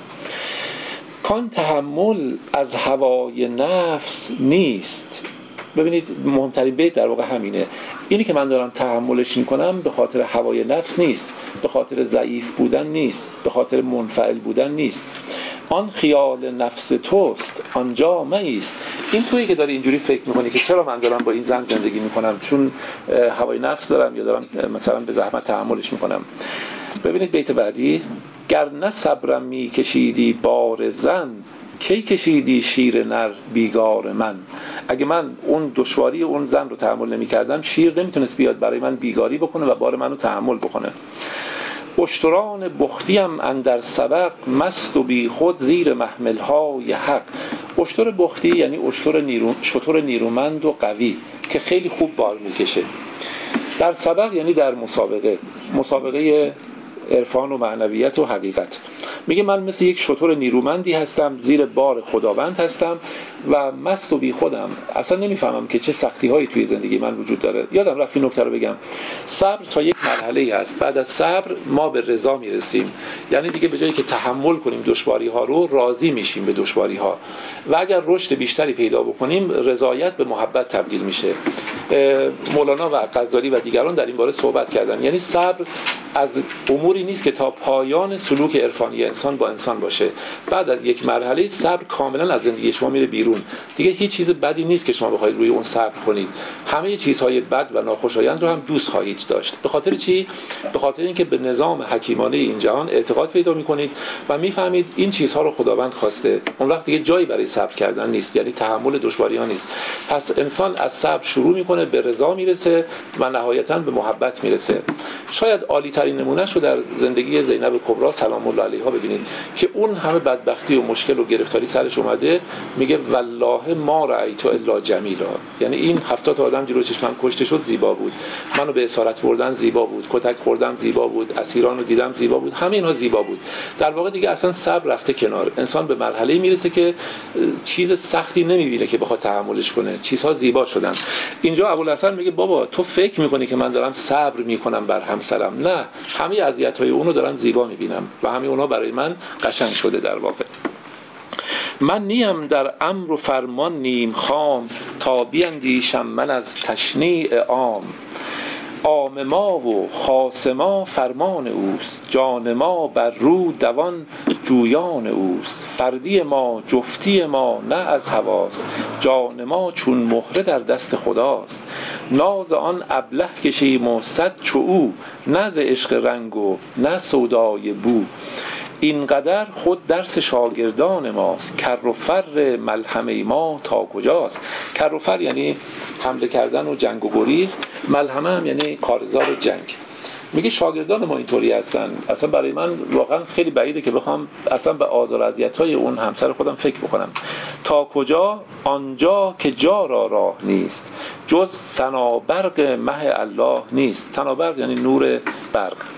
کان تحمل از هوای نفس نیست. ببینید مهمترین بیت در واقع همینه. اینی که من دارم تحملش میکنم به خاطر هوای نفس نیست، به خاطر ضعیف بودن نیست، به خاطر منفعل بودن نیست. آن خیال نفس توست آنجا مایست. این تویی که داری اینجوری فکر میکنی که چرا من دارم با این زن زندگی میکنم، چون هوای نفس دارم یا دارم مثلا به زحمت تحملش میکنم. ببینید بیت بعدی، گر نه صبرم میکشیدی بار زن، کی کشیدی شیر نر بیگار من. اگه من اون دشواری اون زن رو تحمل نمیکردم، شیر نمیتونست بیاد برای من بیگاری بکنه و بار منو تحمل بکنه. اشتران بختیم اندر سبق، مست و بی خود زیر محملهای حق. اشتر بختی یعنی اشتر نیرو، شتر نیرومند و قوی که خیلی خوب بار میکشه. در سبق یعنی در مسابقه، مسابقه عرفان و معنویت و حقیقت. میگه من مثل یک شتر نیرومندی هستم، زیر بار خداوند هستم و مست و بی خودم، اصلا نمیفهمم که چه سختی هایی توی زندگی من وجود داره. یادم رفت این نکته رو بگم. صبر تا یک مرحله هست، بعد از صبر ما به رضا میرسیم، یعنی دیگه به جایی که تحمل کنیم دشواری ها رو، راضی میشیم به دشواری ها و اگر رشد بیشتری پیدا بکنیم، رضایت به محبت تبدیل میشه. مولانا و غزالی و دیگران در این باره صحبت کردن. یعنی صبر از اموری نیست که تا پایان سلوک عرفانی انسان با انسان باشه. بعد از یک مرحله صبر کاملا از زندگی شما میره بیرون، دیگه هیچ چیز بدی نیست که شما بخواید روی اون صبر کنید. همه چیزهای بد و ناخوشایند رو هم دوست خواهید داشت. به خاطر چی؟ به خاطر اینکه به نظام حکیمانه این جهان اعتقاد پیدا میکنید و میفهمید این چیزها رو خداوند خواسته. اون وقت دیگه جایی برای صبر کردن نیست، یعنی تحمل دشواری‌ها نیست. پس انسان از صبر شروع میکنه، به رضا میرسه و نهایتاً به محبت میرسه. شاید عالی ترین نمونهش رو در زندگی زینب کبری سلام الله علیها ببینید که اون همه بدبختی و مشکل و گرفتاری سرش اومده، میگه والله ما رأیت الا جمیلا. یعنی این هفتاد تا آدم جلوی چشمم کشته شد زیبا بود، منو به اسارت بردن زیبا بود، کتک خوردم زیبا بود، اسیران رو دیدم زیبا بود، همه اینها زیبا بود. در واقع دیگه اصلا صبر رفته کنار. انسان به مرحله میرسه که چیز سختی نمیبینه که بخواد تحملش کنه، چیزها زیبا شدن. اینجا ابوالحسن میگه بابا تو فکر میکنی که من دارم صبر میکنم بر همسرم، نه، همه اذیت‌های اونو دارم زیبا میبینم و همه اونها برای من قشنگ شده. در واقع من نیم در امر و فرمان نیم خام، تا بیندیشم من از تشنیع عام. عام ما و خاص ما فرمان اوست، جان ما بر رو دوان جویان اوست. فردی ما جفتی ما نه از هواست، جان ما چون مهره در دست خداست. ناز آن ابله کشیم و صد چو او، نه ز عشق رنگ و نه سودای بو. اینقدر خود درس شاگردان ماست، کر و فر ملحمه ما تا کجاست. کر و فر یعنی حمله کردن و جنگ و گریز، ملحمه هم یعنی کارزار جنگ. میگه شاگردان ما اینطوری هستن. اصلا برای من واقعا خیلی بعیده که بخوام اصلا به آزار و اذیت‌های اون همسر خودم فکر بکنم. تا کجا؟ آنجا که جا را راه نیست، جز ثنا برق مه الله نیست. ثنا برق یعنی نور برق.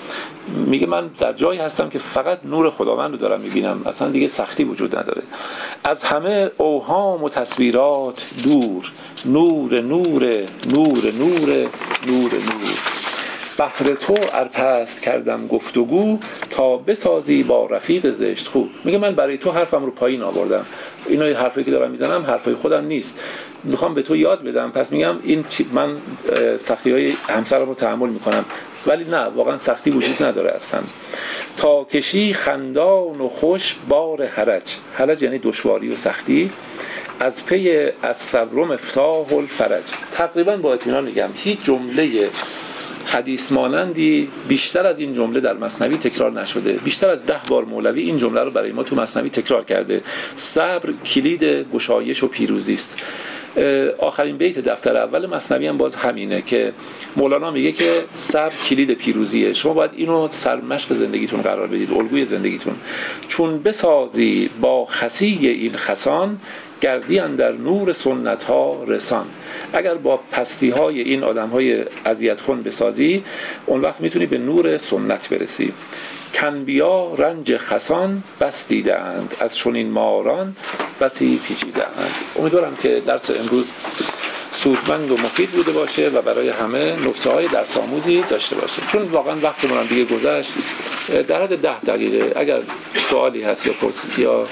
میگه من در جایی هستم که فقط نور خداوند رو دارم میبینم، اصلا دیگه سختی وجود نداره. از همه اوهام و تصویرات دور، نور نور نور نور نور نور. بهر تو ارپست کردم گفتگو، تا بسازی با رفیق زشت خو. میگه من برای تو حرفم رو پایین آوردم، اینا حرفایی که دارم میزنم حرفای خودم نیست، میخوام به تو یاد بدم. پس میگم این من سختی های همسرم رو تحمل میکنم، ولی نه، واقعا سختی وجود نداره اصلا. تا کشی خندان و خوش بار حرج، حرج یعنی دشواری و سختی، از پی از صبر مفتاح الفرج. تقریبا با اطمینان میگم هیچ جمله حدیث مانندی بیشتر از این جمله در مثنوی تکرار نشده. بیشتر از ده بار مولوی این جمله رو برای ما تو مثنوی تکرار کرده. صبر کلید گشایش و پیروزی است. آخرین بیت دفتر اول مثنوی هم باز همینه که مولانا میگه که صبر کلید پیروزیه. شما باید اینو سرمشق زندگیتون قرار بدید، الگوی زندگیتون. چون بسازی با خسی این خسان، گردی اندر نور سنت ها رسان. اگر با پستی های این آدم های اذیت خون بسازی، اون وقت میتونی به نور سنت برسی. کنبیا رنج خسان بس دیدند، از چنین ماران بسی پیچیدند. امیدوارم که درس امروز سودمند و مفید بوده باشه و برای همه نکته های درس آموزی داشته باشه. چون واقعا وقتمون هم دیگه گذشت، در حد ده دقیقه اگر سوالی هست یا پرسشی یا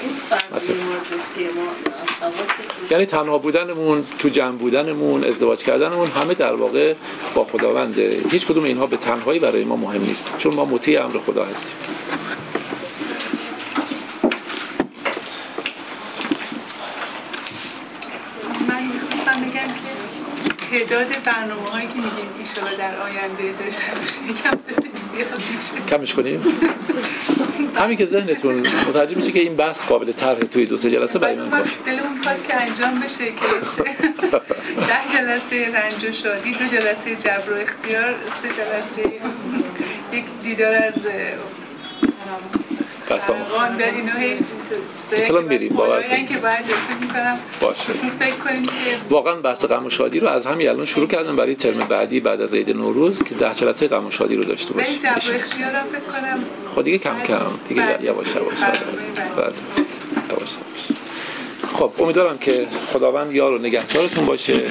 یعنی تنها بودنمون، تو جمع بودنمون، ازدواج کردنمون، همه در واقع با خداونده. هیچ کدوم اینها به تنهایی برای ما مهم نیست، چون ما مطیع امر خدا هستیم. من میخواستم بگم که تعداد برنامه‌هایی که میگیم ایشالا در آینده داشته باشه یکم زیاد میشه. کمش کنیم؟ همین که ذهنتون متوجه میشه که این بحث قابل طرح توی دو سه جلسه برای من کافیه. دلمون می‌خواد که انجام بشه که ده جلسه رنج و شادی، دو جلسه جبر و اختیار، سه جلسه یک دیدار از قسم به اینا هی چطور میریم باور کنید که باید فکر می‌کنم باشه. فکر کنیم که واقعا بحث غم و شادی رو از همین الان شروع کردم برای ترم بعدی بعد از عید نوروز که ده جلسه غم و شادی رو داشته باشیم. جبر و اختیار رو فکر کنم خب دیگه کم کم دیگه یواش یواش بعد یواش یواش. خب امیدوارم که خداوند یار و نگهدارتون باشه.